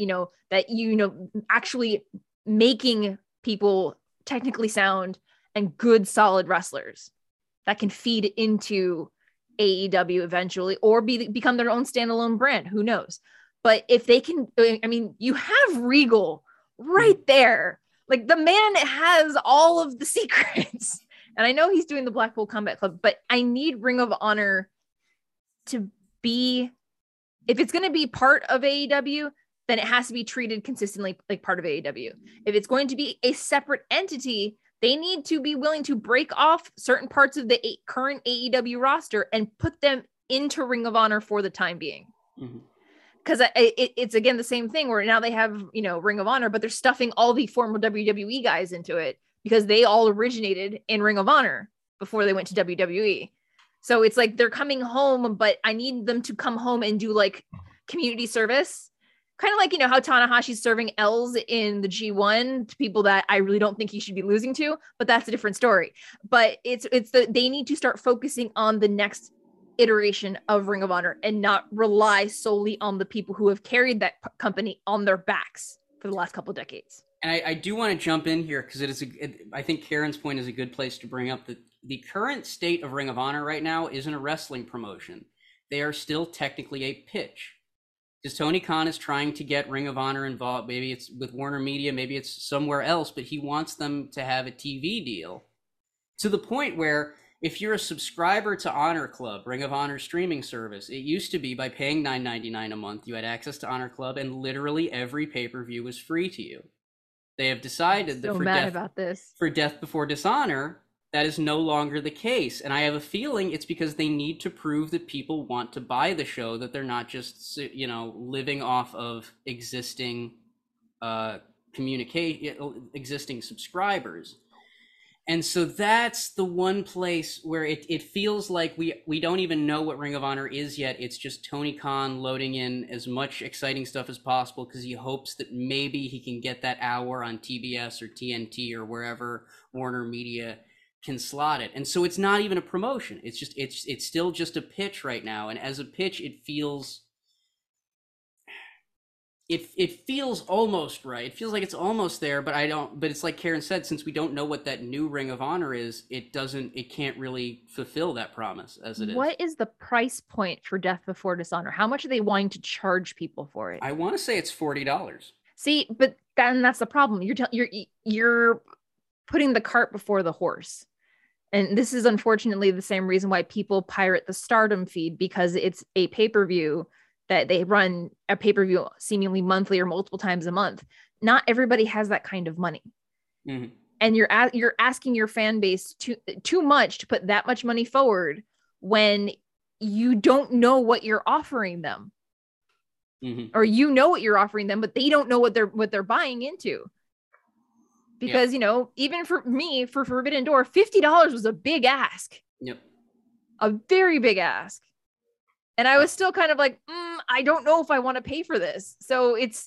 actually making people technically sound and good, solid wrestlers that can feed into AEW eventually, or become their own standalone brand, who knows? But if they can, you have Regal right there. Like, the man has all of the secrets. And I know he's doing the Blackpool Combat Club, but I need Ring of Honor to be, if it's going to be part of AEW, then it has to be treated consistently like part of AEW. If it's going to be a separate entity, they need to be willing to break off certain parts of the current AEW roster and put them into Ring of Honor for the time being. Mm-hmm. Because it's again the same thing where now they have, Ring of Honor, but they're stuffing all the former WWE guys into it because they all originated in Ring of Honor before they went to WWE. So it's like they're coming home, but I need them to come home and do like community service. Kind of like, how Tanahashi's serving L's in the G1 to people that I really don't think he should be losing to, but that's a different story. But they need to start focusing on the next iteration of Ring of Honor and not rely solely on the people who have carried that company on their backs for the last couple of decades. And I do want to jump in here because I think Karen's point is a good place to bring up that the current state of Ring of Honor right now isn't a wrestling promotion. They are still technically a pitch. Because Tony Khan is trying to get Ring of Honor involved. Maybe it's with Warner Media, maybe it's somewhere else, but he wants them to have a TV deal. To the point where if you're a subscriber to Honor Club, Ring of Honor streaming service, it used to be by paying $9.99 a month, you had access to Honor Club, and literally every pay-per-view was free to you. They have decided that for Death Before Dishonor, that is no longer the case. And I have a feeling it's because they need to prove that people want to buy the show, that they're not just, living off of existing existing subscribers. And so that's the one place where it feels like we don't even know what Ring of Honor is yet. It's just Tony Khan loading in as much exciting stuff as possible because he hopes that maybe he can get that hour on TBS or TNT or wherever Warner Media can slot it. And so it's not even a promotion. It's just it's still just a pitch right now. And as a pitch, it feels almost right. It feels like it's almost there, but it's like Karen said, since we don't know what that new Ring of Honor is, it can't really fulfill that promise as it is. What is the price point for Death Before Dishonor? How much are they wanting to charge people for it? I want to say it's $40. See, but then that's the problem. You're putting the cart before the horse. And this is unfortunately the same reason why people pirate the Stardom feed, because it's a pay-per-view that they run a pay-per-view seemingly monthly or multiple times a month. Not everybody has that kind of money. Mm-hmm. And you're asking your fan base too much to put that much money forward when you don't know what you're offering them. Mm-hmm. Or you know what you're offering them, but they don't know what they're buying into. Because, even for me, for Forbidden Door, $50 was a big ask. Yep. A very big ask. And I was still kind of like, I don't know if I want to pay for this. So it's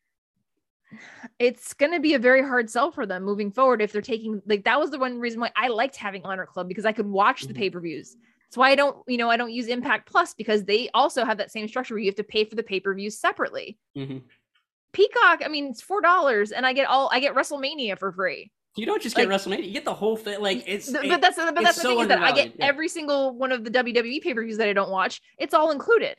going to be a very hard sell for them moving forward if they're taking, that was the one reason why I liked having Honor Club, because I could watch the pay-per-views. That's why I don't use Impact Plus, because they also have that same structure where you have to pay for the pay-per-views separately. Mm-hmm. Peacock, it's $4 and I get WrestleMania for free. You don't just get WrestleMania; you get the whole thing. That's the thing, is that I get every single one of the WWE pay-per-views that I don't watch. It's all included.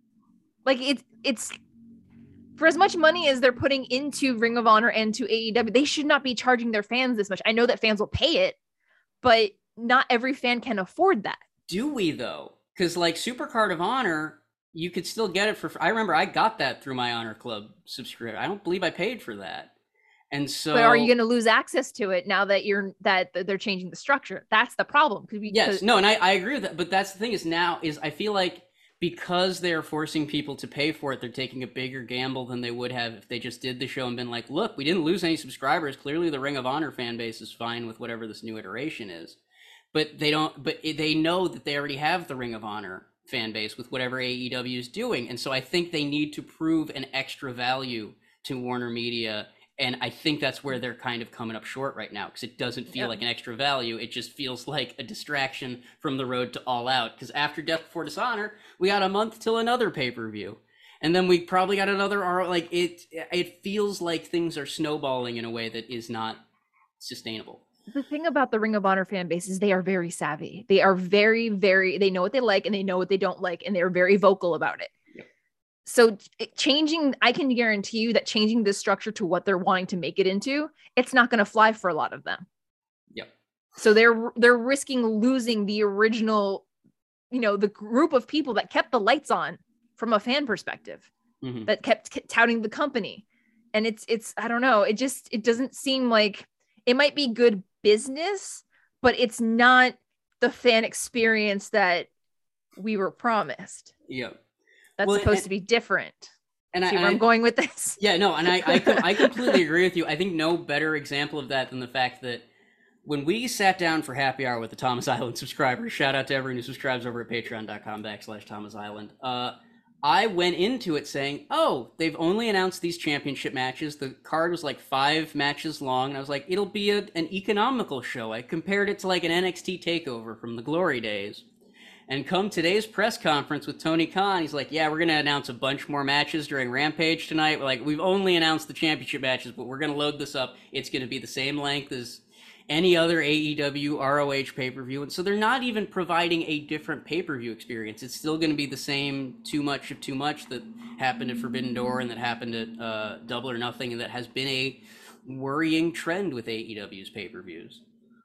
It's for as much money as they're putting into Ring of Honor and to AEW, they should not be charging their fans this much. I know that fans will pay it, but not every fan can afford that. Do we though? Because Supercard of Honor, you could still get it for. I remember I got that through my Honor Club subscription. I don't believe I paid for that. And so, but are you going to lose access to it now that they're changing the structure? That's the problem. And I agree with that. But that's the thing I feel like because they're forcing people to pay for it, they're taking a bigger gamble than they would have if they just did the show and been like, look, we didn't lose any subscribers. Clearly the Ring of Honor fan base is fine with whatever this new iteration is. But they know that they already have the Ring of Honor fan base with whatever AEW is doing. And so I think they need to prove an extra value to Warner Media. And I think that's where they're kind of coming up short right now, because it doesn't feel like an extra value. It just feels like a distraction from the road to All Out. Because after Death Before Dishonor, we got a month till another pay-per-view. And then we probably got another, it feels like things are snowballing in a way that is not sustainable. The thing about the Ring of Honor fan base is they are very savvy. They are very, very, they know what they like and they know what they don't like. And they're very vocal about it. So I can guarantee you that changing this structure to what they're wanting to make it into, it's not going to fly for a lot of them. Yep. So they're risking losing the original, the group of people that kept the lights on from a fan perspective, mm-hmm. that kept touting the company. And it's I don't know. It doesn't seem like it might be good business, but it's not the fan experience that we were promised. Yep. That's supposed to be different. And see where I'm going with this? Yeah, no, and I completely agree with you. I think no better example of that than the fact that when we sat down for happy hour with the Thomas Island subscribers, shout out to everyone who subscribes over at patreon.com/Thomas Island. I went into it saying, they've only announced these championship matches. The card was 5 matches long. And I was like, it'll be an economical show. I compared it to an NXT takeover from the glory days. And come today's press conference with Tony Khan, he's like, we're going to announce a bunch more matches during Rampage tonight. We're we've only announced the championship matches, but we're going to load this up. It's going to be the same length as any other AEW ROH pay-per-view. And so they're not even providing a different pay-per-view experience. It's still going to be the same too much of too much that happened at Forbidden Door and that happened at Double or Nothing, and that has been a worrying trend with AEW's pay-per-views.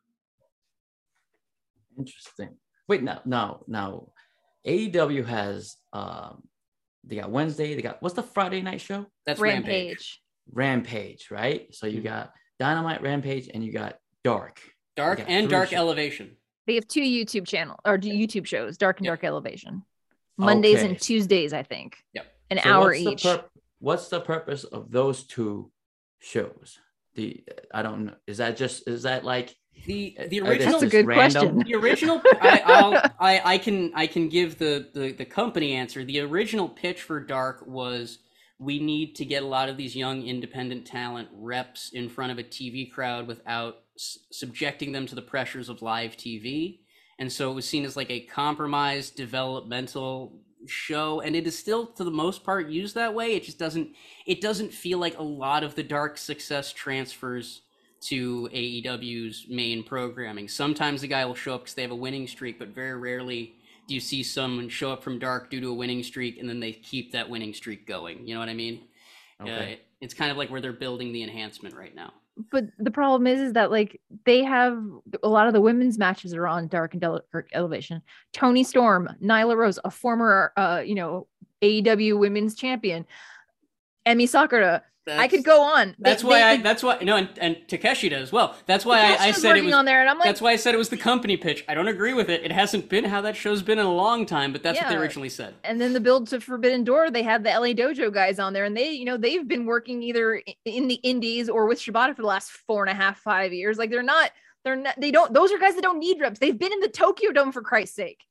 Interesting. Wait, now AEW has they got Wednesday, they got, what's the Friday night show? That's Rampage. Rampage, right? So you got Dynamite, Rampage, and you got Dark. Dark Elevation. They have 2 YouTube YouTube shows, Dark and Dark Elevation. Mondays and Tuesdays, I think. Yep. An hour each. What's the purpose of those 2 shows? I don't know. Is that like the original? That's a good question. The original, I can give the company answer. The original pitch for Dark was, we need to get a lot of these young independent talent reps in front of a TV crowd without subjecting them to the pressures of live TV. And so it was seen as like a compromised developmental show, and it is still to the most part used that way. It doesn't feel like a lot of the Dark success transfers to AEW's main programming. Sometimes the guy will show up because they have a winning streak, but very rarely do you see someone show up from Dark due to a winning streak and then they keep that winning streak going. You know what I mean? Okay. It's kind of like where they're building the enhancement right now. But the problem is that like they have a lot of the women's matches are on Dark and Dark Elevation. Toni Storm, Nyla Rose, a former AEW women's champion, Emi Sakura. I could go on. And Takeshita as well. That's why I said it was on there, and I'm like, that's why I said it was the company pitch. I don't agree with it. It hasn't been how that show's been in a long time, but that's what they originally said. And then the build to Forbidden Door, they had the LA Dojo guys on there, and they've been working either in the indies or with Shibata for the last 4.5, 5 years. Like those are guys that don't need reps. They've been in the Tokyo Dome, for Christ's sake.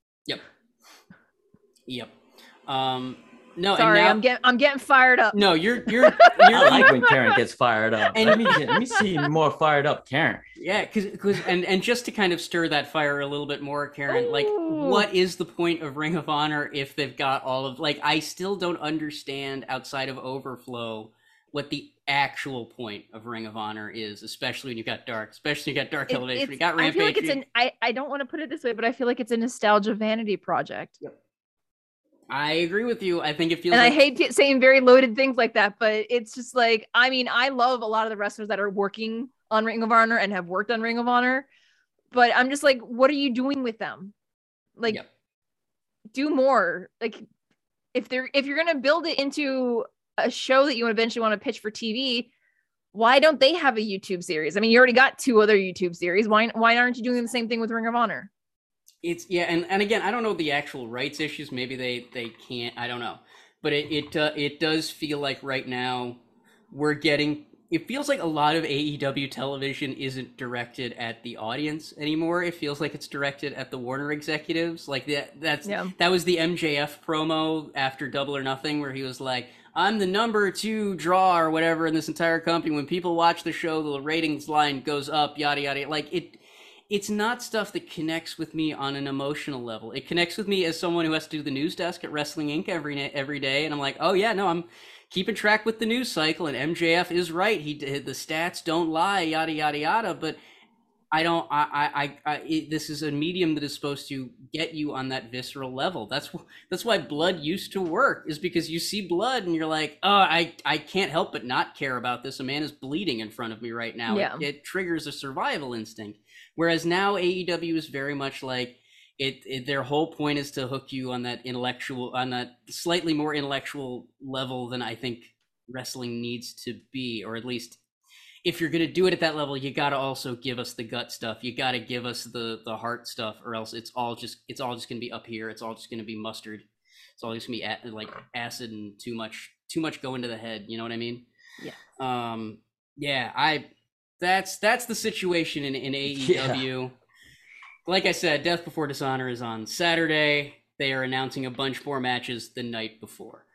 Yep. No, sorry, I'm getting fired up. No, you're I like when Karen gets fired up. And let me see more fired up Karen. Yeah, because just to kind of stir that fire a little bit more, Karen, like, what is the point of Ring of Honor if they've got all of, like, I still don't understand outside of Overflow what the actual point of Ring of Honor is, especially when you've got Dark, Elevation, you got Rampage. I feel like I don't want to put it this way, but I feel like it's a nostalgia vanity project. Yep. I agree with you. I think it feels. And I hate saying very loaded things like that, but it's just like, I mean, I love a lot of the wrestlers that are working on Ring of Honor and have worked on Ring of Honor, but I'm just like, what are you doing with them? Like, do more. Like, if you're gonna build it into a show that you eventually want to pitch for TV, why don't they have a YouTube series? I mean, you already got 2 other YouTube series. Why aren't you doing the same thing with Ring of Honor? And again, I don't know the actual rights issues. Maybe they can't. I don't know, but it does feel like right now it feels like a lot of AEW television isn't directed at the audience anymore. It feels like it's directed at the Warner executives. Like that was the MJF promo after Double or Nothing, where he was like, "I'm the number 2 draw or whatever in this entire company. When people watch the show, the ratings line goes up, yada yada." Like it's not stuff that connects with me on an emotional level. It connects with me as someone who has to do the news desk at Wrestling Inc. every day, and I'm like, oh yeah, no, I'm keeping track with the news cycle, and MJF is right. The stats don't lie, yada yada yada. But this is a medium that is supposed to get you on that visceral level. That's why blood used to work, is because you see blood and you're like, oh, I can't help but not care about this. A man is bleeding in front of me right now. Yeah. It triggers a survival instinct. Whereas now AEW is very much like their whole point is to hook you on that slightly more intellectual level than I think wrestling needs to be, or at least if you're going to do it at that level, you got to also give us the gut stuff. You got to give us the heart stuff, or else it's all just going to be up here. It's all just going to be mustard. It's all just going to be like acid and too much going to the head. You know what I mean? Yeah. That's the situation in AEW. Yeah. Like I said, Death Before Dishonor is on Saturday. They are announcing a bunch more matches the night before.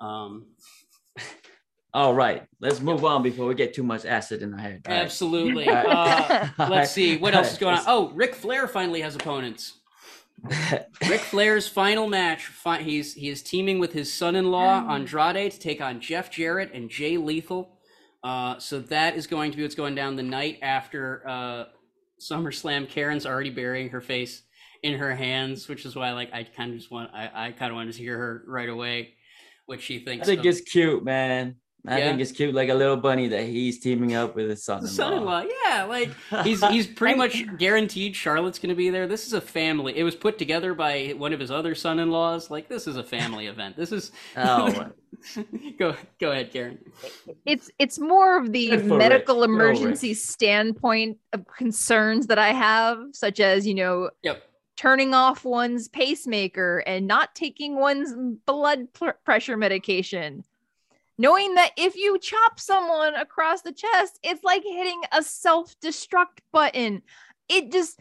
All right, let's move on before we get too much acid in our head. All Absolutely. Right. Let's see what else is going on. Oh, Ric Flair finally has opponents. Ric Flair's final match. He is teaming with his son-in-law Andrade to take on Jeff Jarrett and Jay Lethal. So that is going to be what's going down the night after SummerSlam, Karen's already burying her face in her hands, which is why I kind of wanted to hear her right away what she thinks. I think it's cute, man. I think it's cute, like a little bunny that he's teaming up with his son-in-law. Yeah, like he's pretty much guaranteed Charlotte's going to be there. This is a family. It was put together by one of his other son-in-laws. Like, this is a family event. This is go ahead, Karen. It's more of the medical emergency standpoint of concerns that I have, such as turning off one's pacemaker and not taking one's blood pressure medication. Knowing that if you chop someone across the chest, it's like hitting a self-destruct button. Here's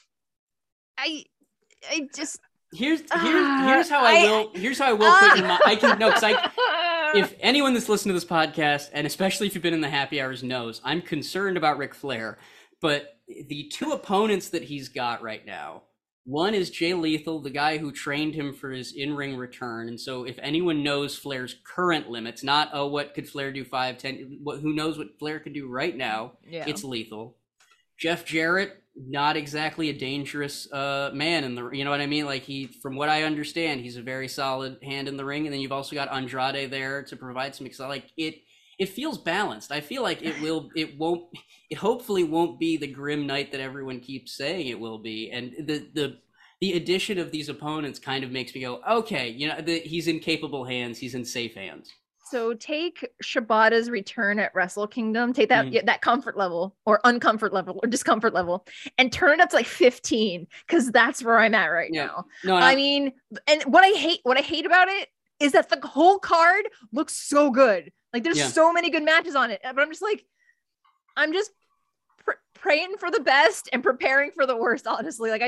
how I will put your mind. If anyone that's listened to this podcast, and especially if you've been in the happy hours, knows I'm concerned about Ric Flair, but the two opponents that he's got right now, one is Jay Lethal, the guy who trained him for his in-ring return. And so if anyone knows Flair's current limits, not, what could Flair do 5, 10, who knows what Flair could do right now, it's Lethal. Jeff Jarrett, not exactly a dangerous man in the, you know what I mean? Like, from what I understand, he's a very solid hand in the ring. And then you've also got Andrade there to provide some, it feels balanced. I feel like it hopefully won't be the grim night that everyone keeps saying it will be. And the addition of these opponents kind of makes me go, okay, he's in capable hands. He's in safe hands. So take Shibata's return at Wrestle Kingdom, take that comfort level or uncomfort level or discomfort level and turn it up to like 15, because that's where I'm at right now. I mean, and what I hate about it is that the whole card looks so good. Like, there's so many good matches on it, but I'm just praying for the best and preparing for the worst. Honestly, like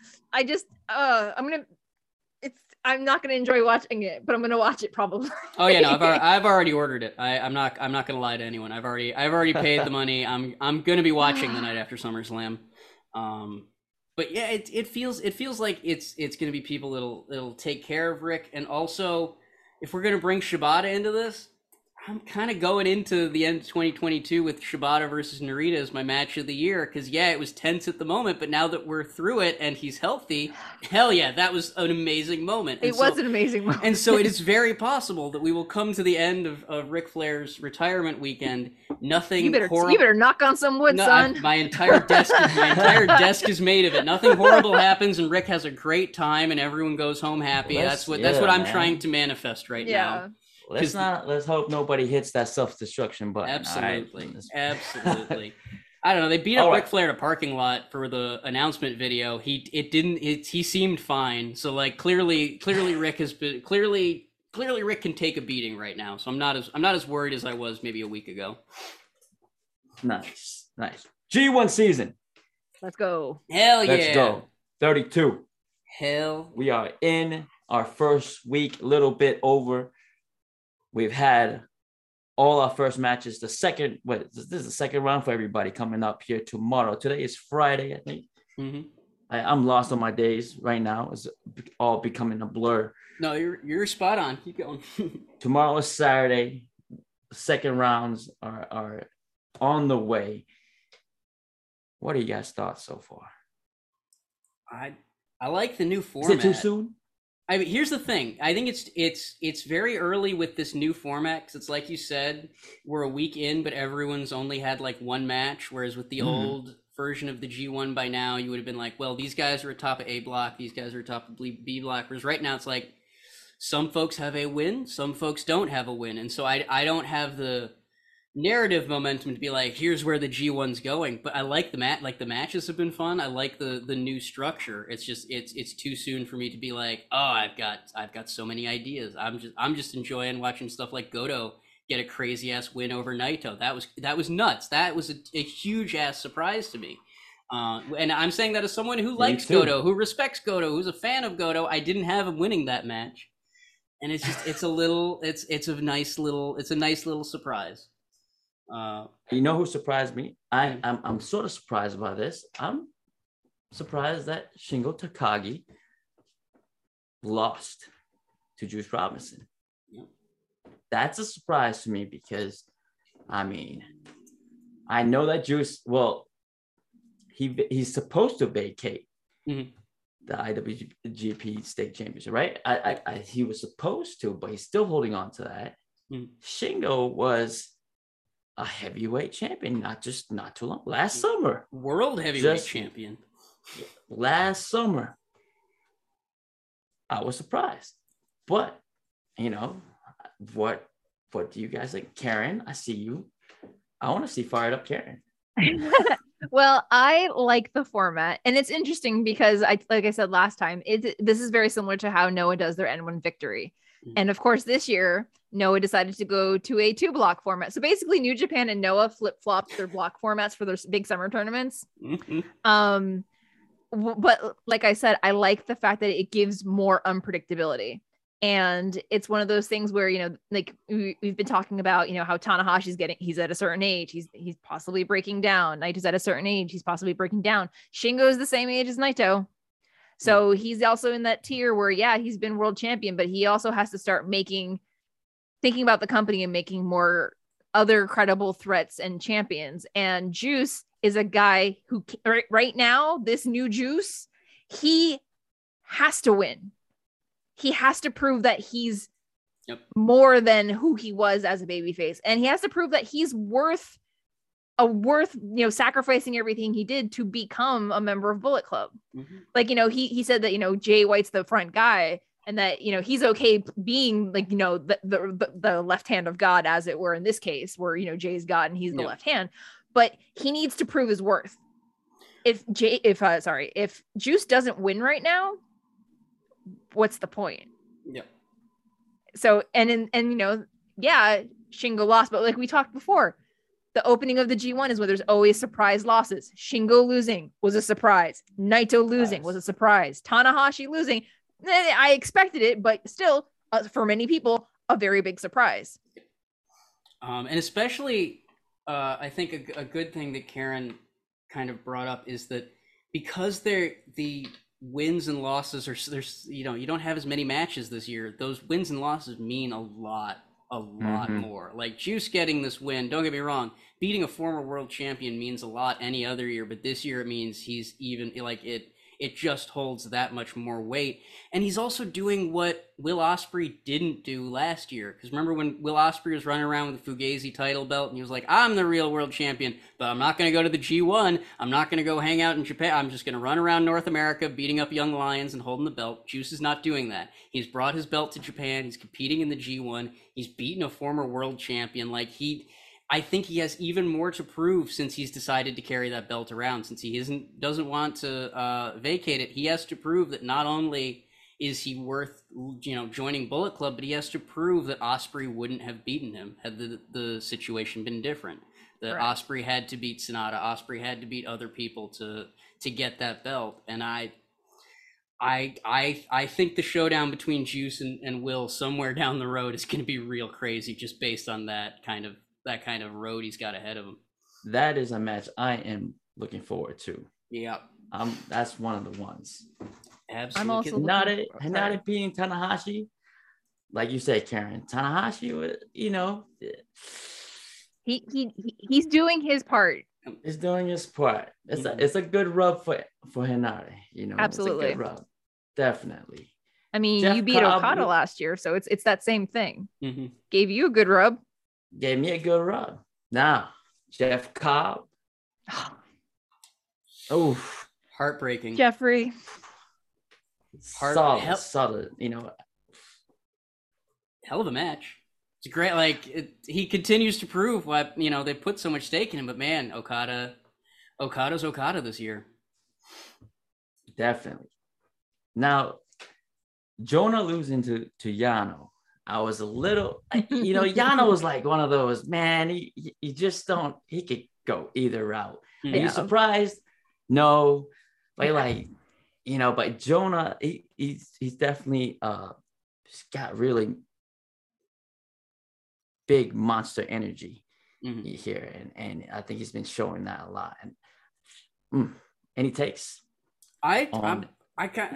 I'm not gonna enjoy watching it, but I'm gonna watch it probably. Oh yeah, no, I've already ordered it. I'm not gonna lie to anyone. I've already paid the money. I'm gonna be watching the night after SummerSlam. But yeah, it feels like it's gonna be people that'll take care of Rick, and also if we're gonna bring Shibata into this, I'm kind of going into the end of 2022 with Shibata versus Narita as my match of the year, because it was tense at the moment, but now that we're through it and he's healthy, hell yeah, that was an amazing moment. It was an amazing moment. And so it is very possible that we will come to the end of Ric Flair's retirement weekend. Nothing you better knock on some wood, son. My entire desk is made of it. Nothing horrible happens, and Rick has a great time, and everyone goes home happy. That's what I'm trying to manifest right now. Let's hope nobody hits that self-destruction button. Absolutely. Absolutely. I don't know. They beat up Ric Flair in a parking lot for the announcement video. He seemed fine. So clearly Rick has been clearly Rick can take a beating right now. So I'm not as worried as I was maybe a week ago. Nice. G1 season. Let's go. Hell yeah. Let's go. 32. Hell. We are in our first week, a little bit over. We've had all our first matches. This is the second round for everybody coming up here tomorrow. Today is Friday, I think. Mm-hmm. I'm lost on my days right now. It's all becoming a blur. No, you're spot on. Keep going. Tomorrow is Saturday. Second rounds are on the way. What are you guys' thoughts so far? I like the new format. Is it too soon? I mean, here's the thing. I think it's very early with this new format, because it's like you said, we're a week in, but everyone's only had one match. Whereas with the old version of the G1 by now, you would have been like, well, these guys are atop of A block, these guys are atop of B block. Whereas right now, it's like some folks have a win, some folks don't have a win, and so I don't have the narrative momentum to be like, here's where the G1's going. But I like the matches have been fun. I like the new structure. It's just it's too soon for me to be like, oh, I've got so many ideas. I'm just enjoying watching stuff like Goto get a crazy ass win over Naito. That was nuts. That was a huge ass surprise to me. And I'm saying that as someone who likes Goto, who respects Goto, who's a fan of Goto. I didn't have him winning that match, and it's a nice little surprise. You know who surprised me? I'm sort of surprised by this. I'm surprised that Shingo Takagi lost to Juice Robinson. That's a surprise to me, because I know that Juice, he's supposed to vacate Mhm. the IWGP State Championship, right? He was supposed to, but he's still holding on to that. Shingo was a heavyweight champion, not too long, last summer. World heavyweight champion. Last summer. I was surprised. But, what do you guys think? Karen, I see you. I want to see fired up Karen. Well, I like the format, and it's interesting because like I said last time, this is very similar to how Noah does their N1 victory. And of course, this year, Noah decided to go to a 2-block format. So basically, New Japan and Noah flip-flopped their block formats for their big summer tournaments. But like I said, I like the fact that it gives more unpredictability. And it's one of those things where, like we've been talking about, how he's at a certain age. He's possibly breaking down. Naito's at a certain age. He's possibly breaking down. Shingo is the same age as Naito. So he's also in that tier where, he's been world champion, but he also has to start thinking about the company and making more other credible threats and champions. And Juice is a guy who right now, this new Juice, he has to win. He has to prove that he's more than who he was as a babyface. And he has to prove that he's worth sacrificing everything he did to become a member of Bullet Club. Like, he said that, Jay White's the front guy and that, he's okay being like, the left hand of God, as it were, in this case, where, Jay's God and he's the left hand, but he needs to prove his worth. If Juice doesn't win right now, what's the point? So Shingo lost, but like we talked before, the opening of the G1 is where there's always surprise losses. Shingo losing was a surprise. Naito losing was a surprise. Tanahashi losing, I expected it, but still, for many people, a very big surprise. And especially, I think a good thing that Karen kind of brought up is that because the wins and losses you don't have as many matches this year. Those wins and losses mean a lot more. Like Juice getting this win, don't get me wrong, beating a former world champion means a lot any other year, but this year it means he's even like it just holds that much more weight. And he's also doing what Will Ospreay didn't do last year. Because remember when Will Ospreay was running around with the Fugazi title belt and he was like, I'm the real world champion, but I'm not going to go to the G1. I'm not going to go hang out in Japan. I'm just going to run around North America beating up young lions and holding the belt. Juice is not doing that. He's brought his belt to Japan. He's competing in the G1. He's beaten a former world champion. I think he has even more to prove since he's decided to carry that belt around. Since he doesn't want to vacate it, he has to prove that not only is he worth joining Bullet Club, but he has to prove that Ospreay wouldn't have beaten him had the situation been different. That right. Ospreay had to beat Sonata. Ospreay had to beat other people to get that belt. And I think the showdown between Juice and Will somewhere down the road is going to be real crazy, just based on that kind of road he's got ahead of him. That is a match I am looking forward to. Yeah. That's one of the ones. Absolutely. Not being Tanahashi, like you said, Karen. Tanahashi, he's doing his part. He's doing his part. It's a good rub for Henare. Absolutely. It's a good rub. Definitely. I mean, you beat Okada last year, so it's that same thing. Mm-hmm. Gave you a good rub. Gave me a good rub. Now, Jeff Cobb. Oh, heartbreaking. Jeffrey. Solid. Hell of a match. It's great. He continues to prove what they put so much stake in him. But man, Okada's Okada this year. Definitely. Now, Jonah losing to Yano. I was a little, Yano was like one of those, man, he just don't, he could go either route. Yeah. Are you surprised? No. But Jonah, he's definitely got really big monster energy here. And I think he's been showing that a lot. And he takes.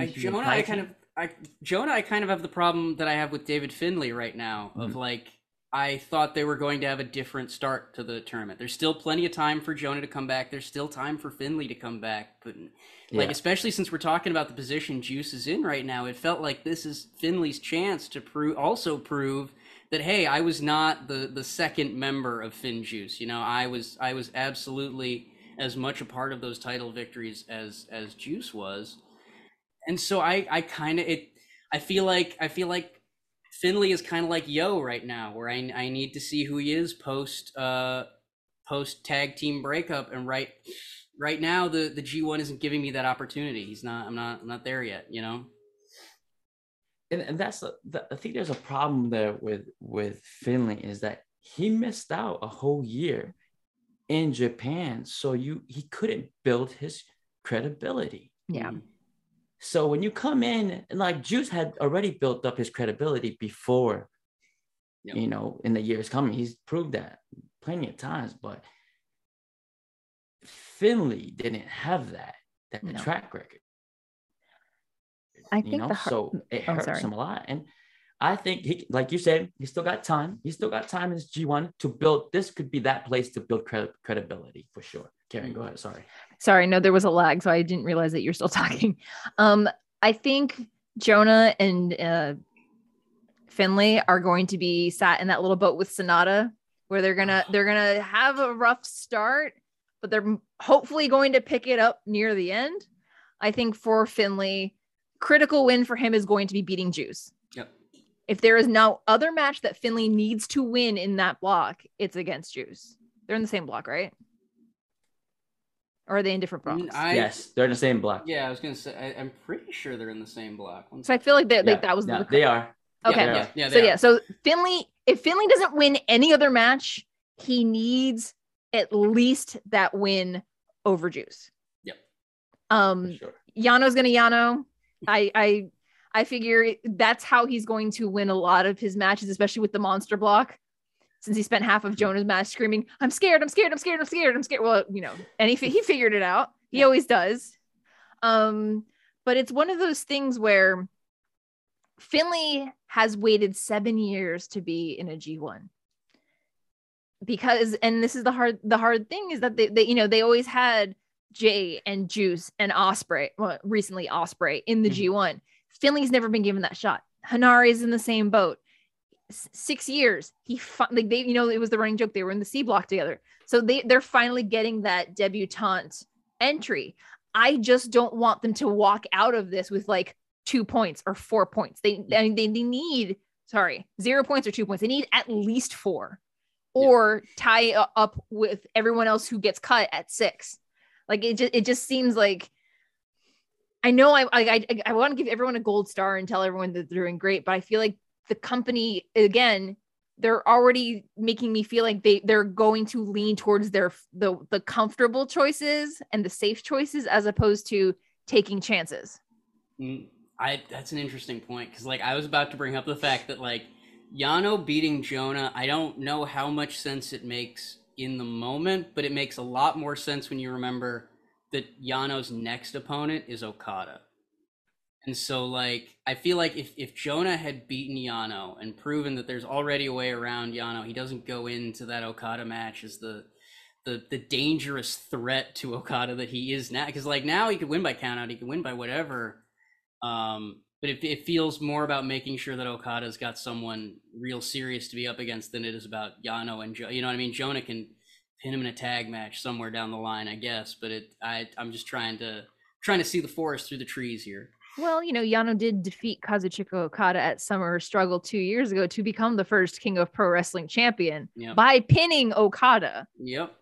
Jonah, I kind of have the problem that I have with David Finlay right now of I thought they were going to have a different start to the tournament. There's still plenty of time for Jonah to come back. There's still time for Finlay to come back. But like, especially since we're talking about the position Juice is in right now, it felt like this is Finlay's chance to prove that, hey, I was not the second member of FinJuice. You know, I was absolutely as much a part of those title victories as Juice was. And so I feel like Finlay is kind of like Yo right now, where I need to see who he is post tag team breakup, and right now the G1 isn't giving me that opportunity. I'm not there yet, you know. And that's I think there's a problem there with Finlay, is that he missed out a whole year in Japan, so he couldn't build his credibility. Yeah. So when you come in, and like Juice had already built up his credibility before, you know, in the years coming, he's proved that plenty of times, but Finlay didn't have that track record. I think so it hurts him a lot. And I think he, like you said, he still got time. He still got time in his G1 to build. This could be that place to build credibility for sure. Karen, go ahead. Sorry. No, there was a lag, so I didn't realize that you're still talking. I think Jonah and Finlay are going to be sat in that little boat with Sonata, where they're gonna have a rough start, but they're hopefully going to pick it up near the end. I think for Finlay, critical win for him is going to be beating Juice. Yep. If there is no other match that Finlay needs to win in that block, it's against Juice. They're in the same block, right? Or are they in different blocks? Yes, they're in the same block. Yeah, I was gonna say I'm pretty sure they're in the same block. So I feel like that was they are. Okay. Yeah, so Finlay, if Finlay doesn't win any other match, he needs at least that win over Juice. Yep. Sure. Yano's gonna Yano. I figure that's how he's going to win a lot of his matches, especially with the monster block. Since he spent half of Jonah's match screaming, I'm scared. Well, you know, and he figured it out. He always does. But it's one of those things where Finlay has waited 7 years to be in a G1. Because, and this is the hard thing, is that they always had Jay and Juice and Ospreay, well, recently Ospreay in the G1. Finlay's never been given that shot. Hanari's in the same boat. 6 years. It was the running joke. They were in the C block together. So they're finally getting that debutante entry. I just don't want them to walk out of this with like 2 points or 4 points. They need 0 points or 2 points. They need at least 4, or tie up with everyone else who gets cut at 6. Like it just seems like, I know I want to give everyone a gold star and tell everyone that they're doing great, but I feel like the company, again, they're already making me feel like they're going to lean towards the comfortable choices and the safe choices, as opposed to taking chances. That's an interesting point, because like I was about to bring up the fact that like Yano beating Jonah, I don't know how much sense it makes in the moment, but it makes a lot more sense when you remember that Yano's next opponent is Okada. And so, like, I feel like if Jonah had beaten Yano and proven that there's already a way around Yano, he doesn't go into that Okada match as the dangerous threat to Okada that he is now. Because, like, now he could win by countout, he could win by whatever. But it feels more about making sure that Okada's got someone real serious to be up against than it is about Yano and you know what I mean? Jonah can pin him in a tag match somewhere down the line, I guess. But I'm just trying to see the forest through the trees here. Well, you know, Yano did defeat Kazuchika Okada at Summer Struggle 2 years ago to become the first King of Pro Wrestling champion by pinning Okada. Yep.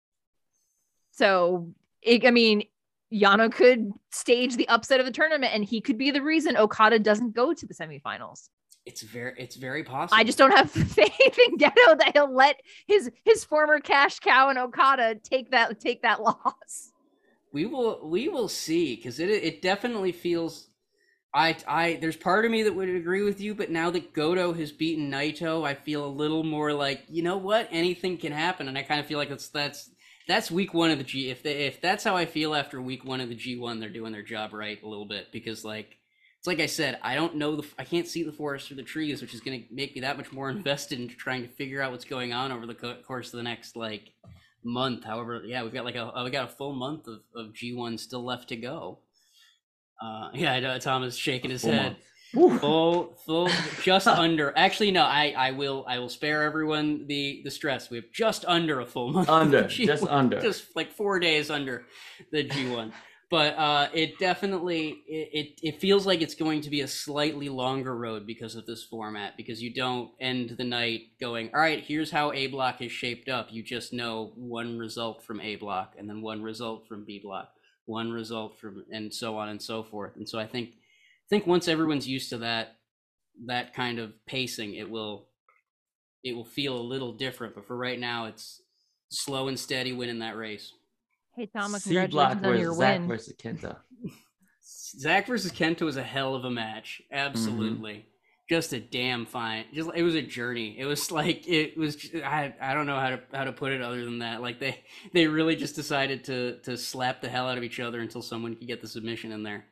So, Yano could stage the upset of the tournament, and he could be the reason Okada doesn't go to the semifinals. It's very possible. I just don't have faith in Geto that he'll let his former cash cow and Okada take that loss. We will see, because it definitely feels, there's part of me that would agree with you, but now that Goto has beaten Naito, I feel a little more like, you know what, anything can happen, and I kind of feel like that's week 1 of the G. If that's how I feel after week 1 of the G1, they're doing their job right a little bit, because like it's like I said, I don't know I can't see the forest or the trees, which is going to make me that much more invested into trying to figure out what's going on over the course of the next like month. However, yeah, we got a full month of G1 still left to go. I know Thomas shaking his head. Full, just under. Actually, no. I will spare everyone the stress. We have just under a full month. Just like 4 days under the G1. But it definitely it feels like it's going to be a slightly longer road because of this format, because you don't end the night going, all right, here's how A block is shaped up. You just know one result from A block and then one result from B block, one result from, and so on and so forth. And so I think once everyone's used to that kind of pacing, it will feel a little different. But for right now, it's slow and steady winning that race. Hey, Thomas, congratulations on your win. Zach versus Kenta. Zach versus Kenta was a hell of a match. Absolutely. Just a damn fine. It was a journey. It was like, I don't know how to put it other than that. Like they really just decided to slap the hell out of each other until someone could get the submission in there.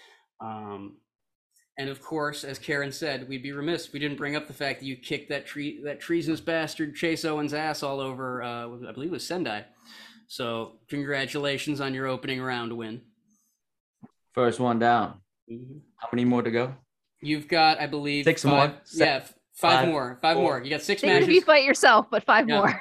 And of course, as Karen said, we'd be remiss if we didn't bring up the fact that you kicked that treasonous bastard Chase Owens' ass all over, I believe it was Sendai. So congratulations on your opening round win. First one down. Mm-hmm. How many more to go? You've got, I believe, 6 more. Yeah, five more. You got 6 matches. Maybe you fight yourself, but 5 more.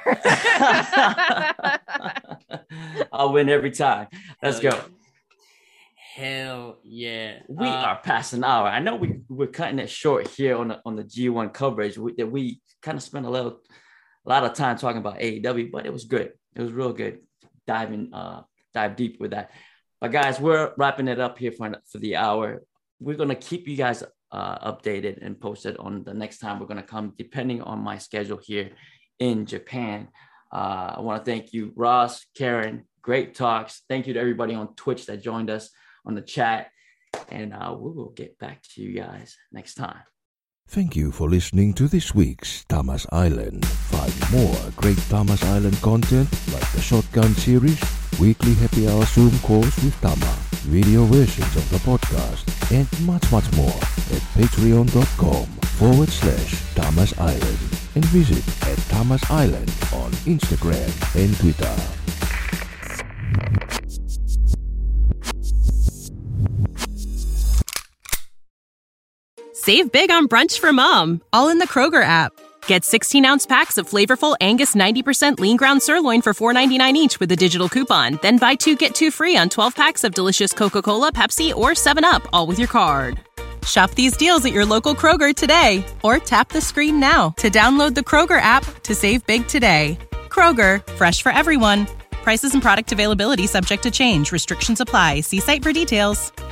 I'll win every time. Let's go. Hell yeah. We are past an hour. I know we're cutting it short here on the G1 coverage. We kind of spent a lot of time talking about AEW, but it was good. It was real good. Dive deep with that. But guys, we're wrapping it up here for the hour. We're going to keep you guys updated and posted on the next time we're going to come, depending on my schedule here in Japan. I want to thank you, Ross, Karen, great talks. Thank you to everybody on Twitch that joined us on the chat. And we will get back to you guys next time. Thank you for listening to this week's Tama's Island. Find more great Tama's Island content like the Shotgun series, weekly happy hour Zoom calls with Tama, video versions of the podcast, and much more at patreon.com/Tama's Island and visit at Tama's Island on Instagram and Twitter. Save big on brunch for mom, all in the Kroger app. Get 16-ounce packs of flavorful Angus 90% lean ground sirloin for $4.99 each with a digital coupon. Then buy 2, get 2 free on 12 packs of delicious Coca-Cola, Pepsi, or 7-Up, all with your card. Shop these deals at your local Kroger today, or tap the screen now to download the Kroger app to save big today. Kroger, fresh for everyone. Prices and product availability subject to change. Restrictions apply. See site for details.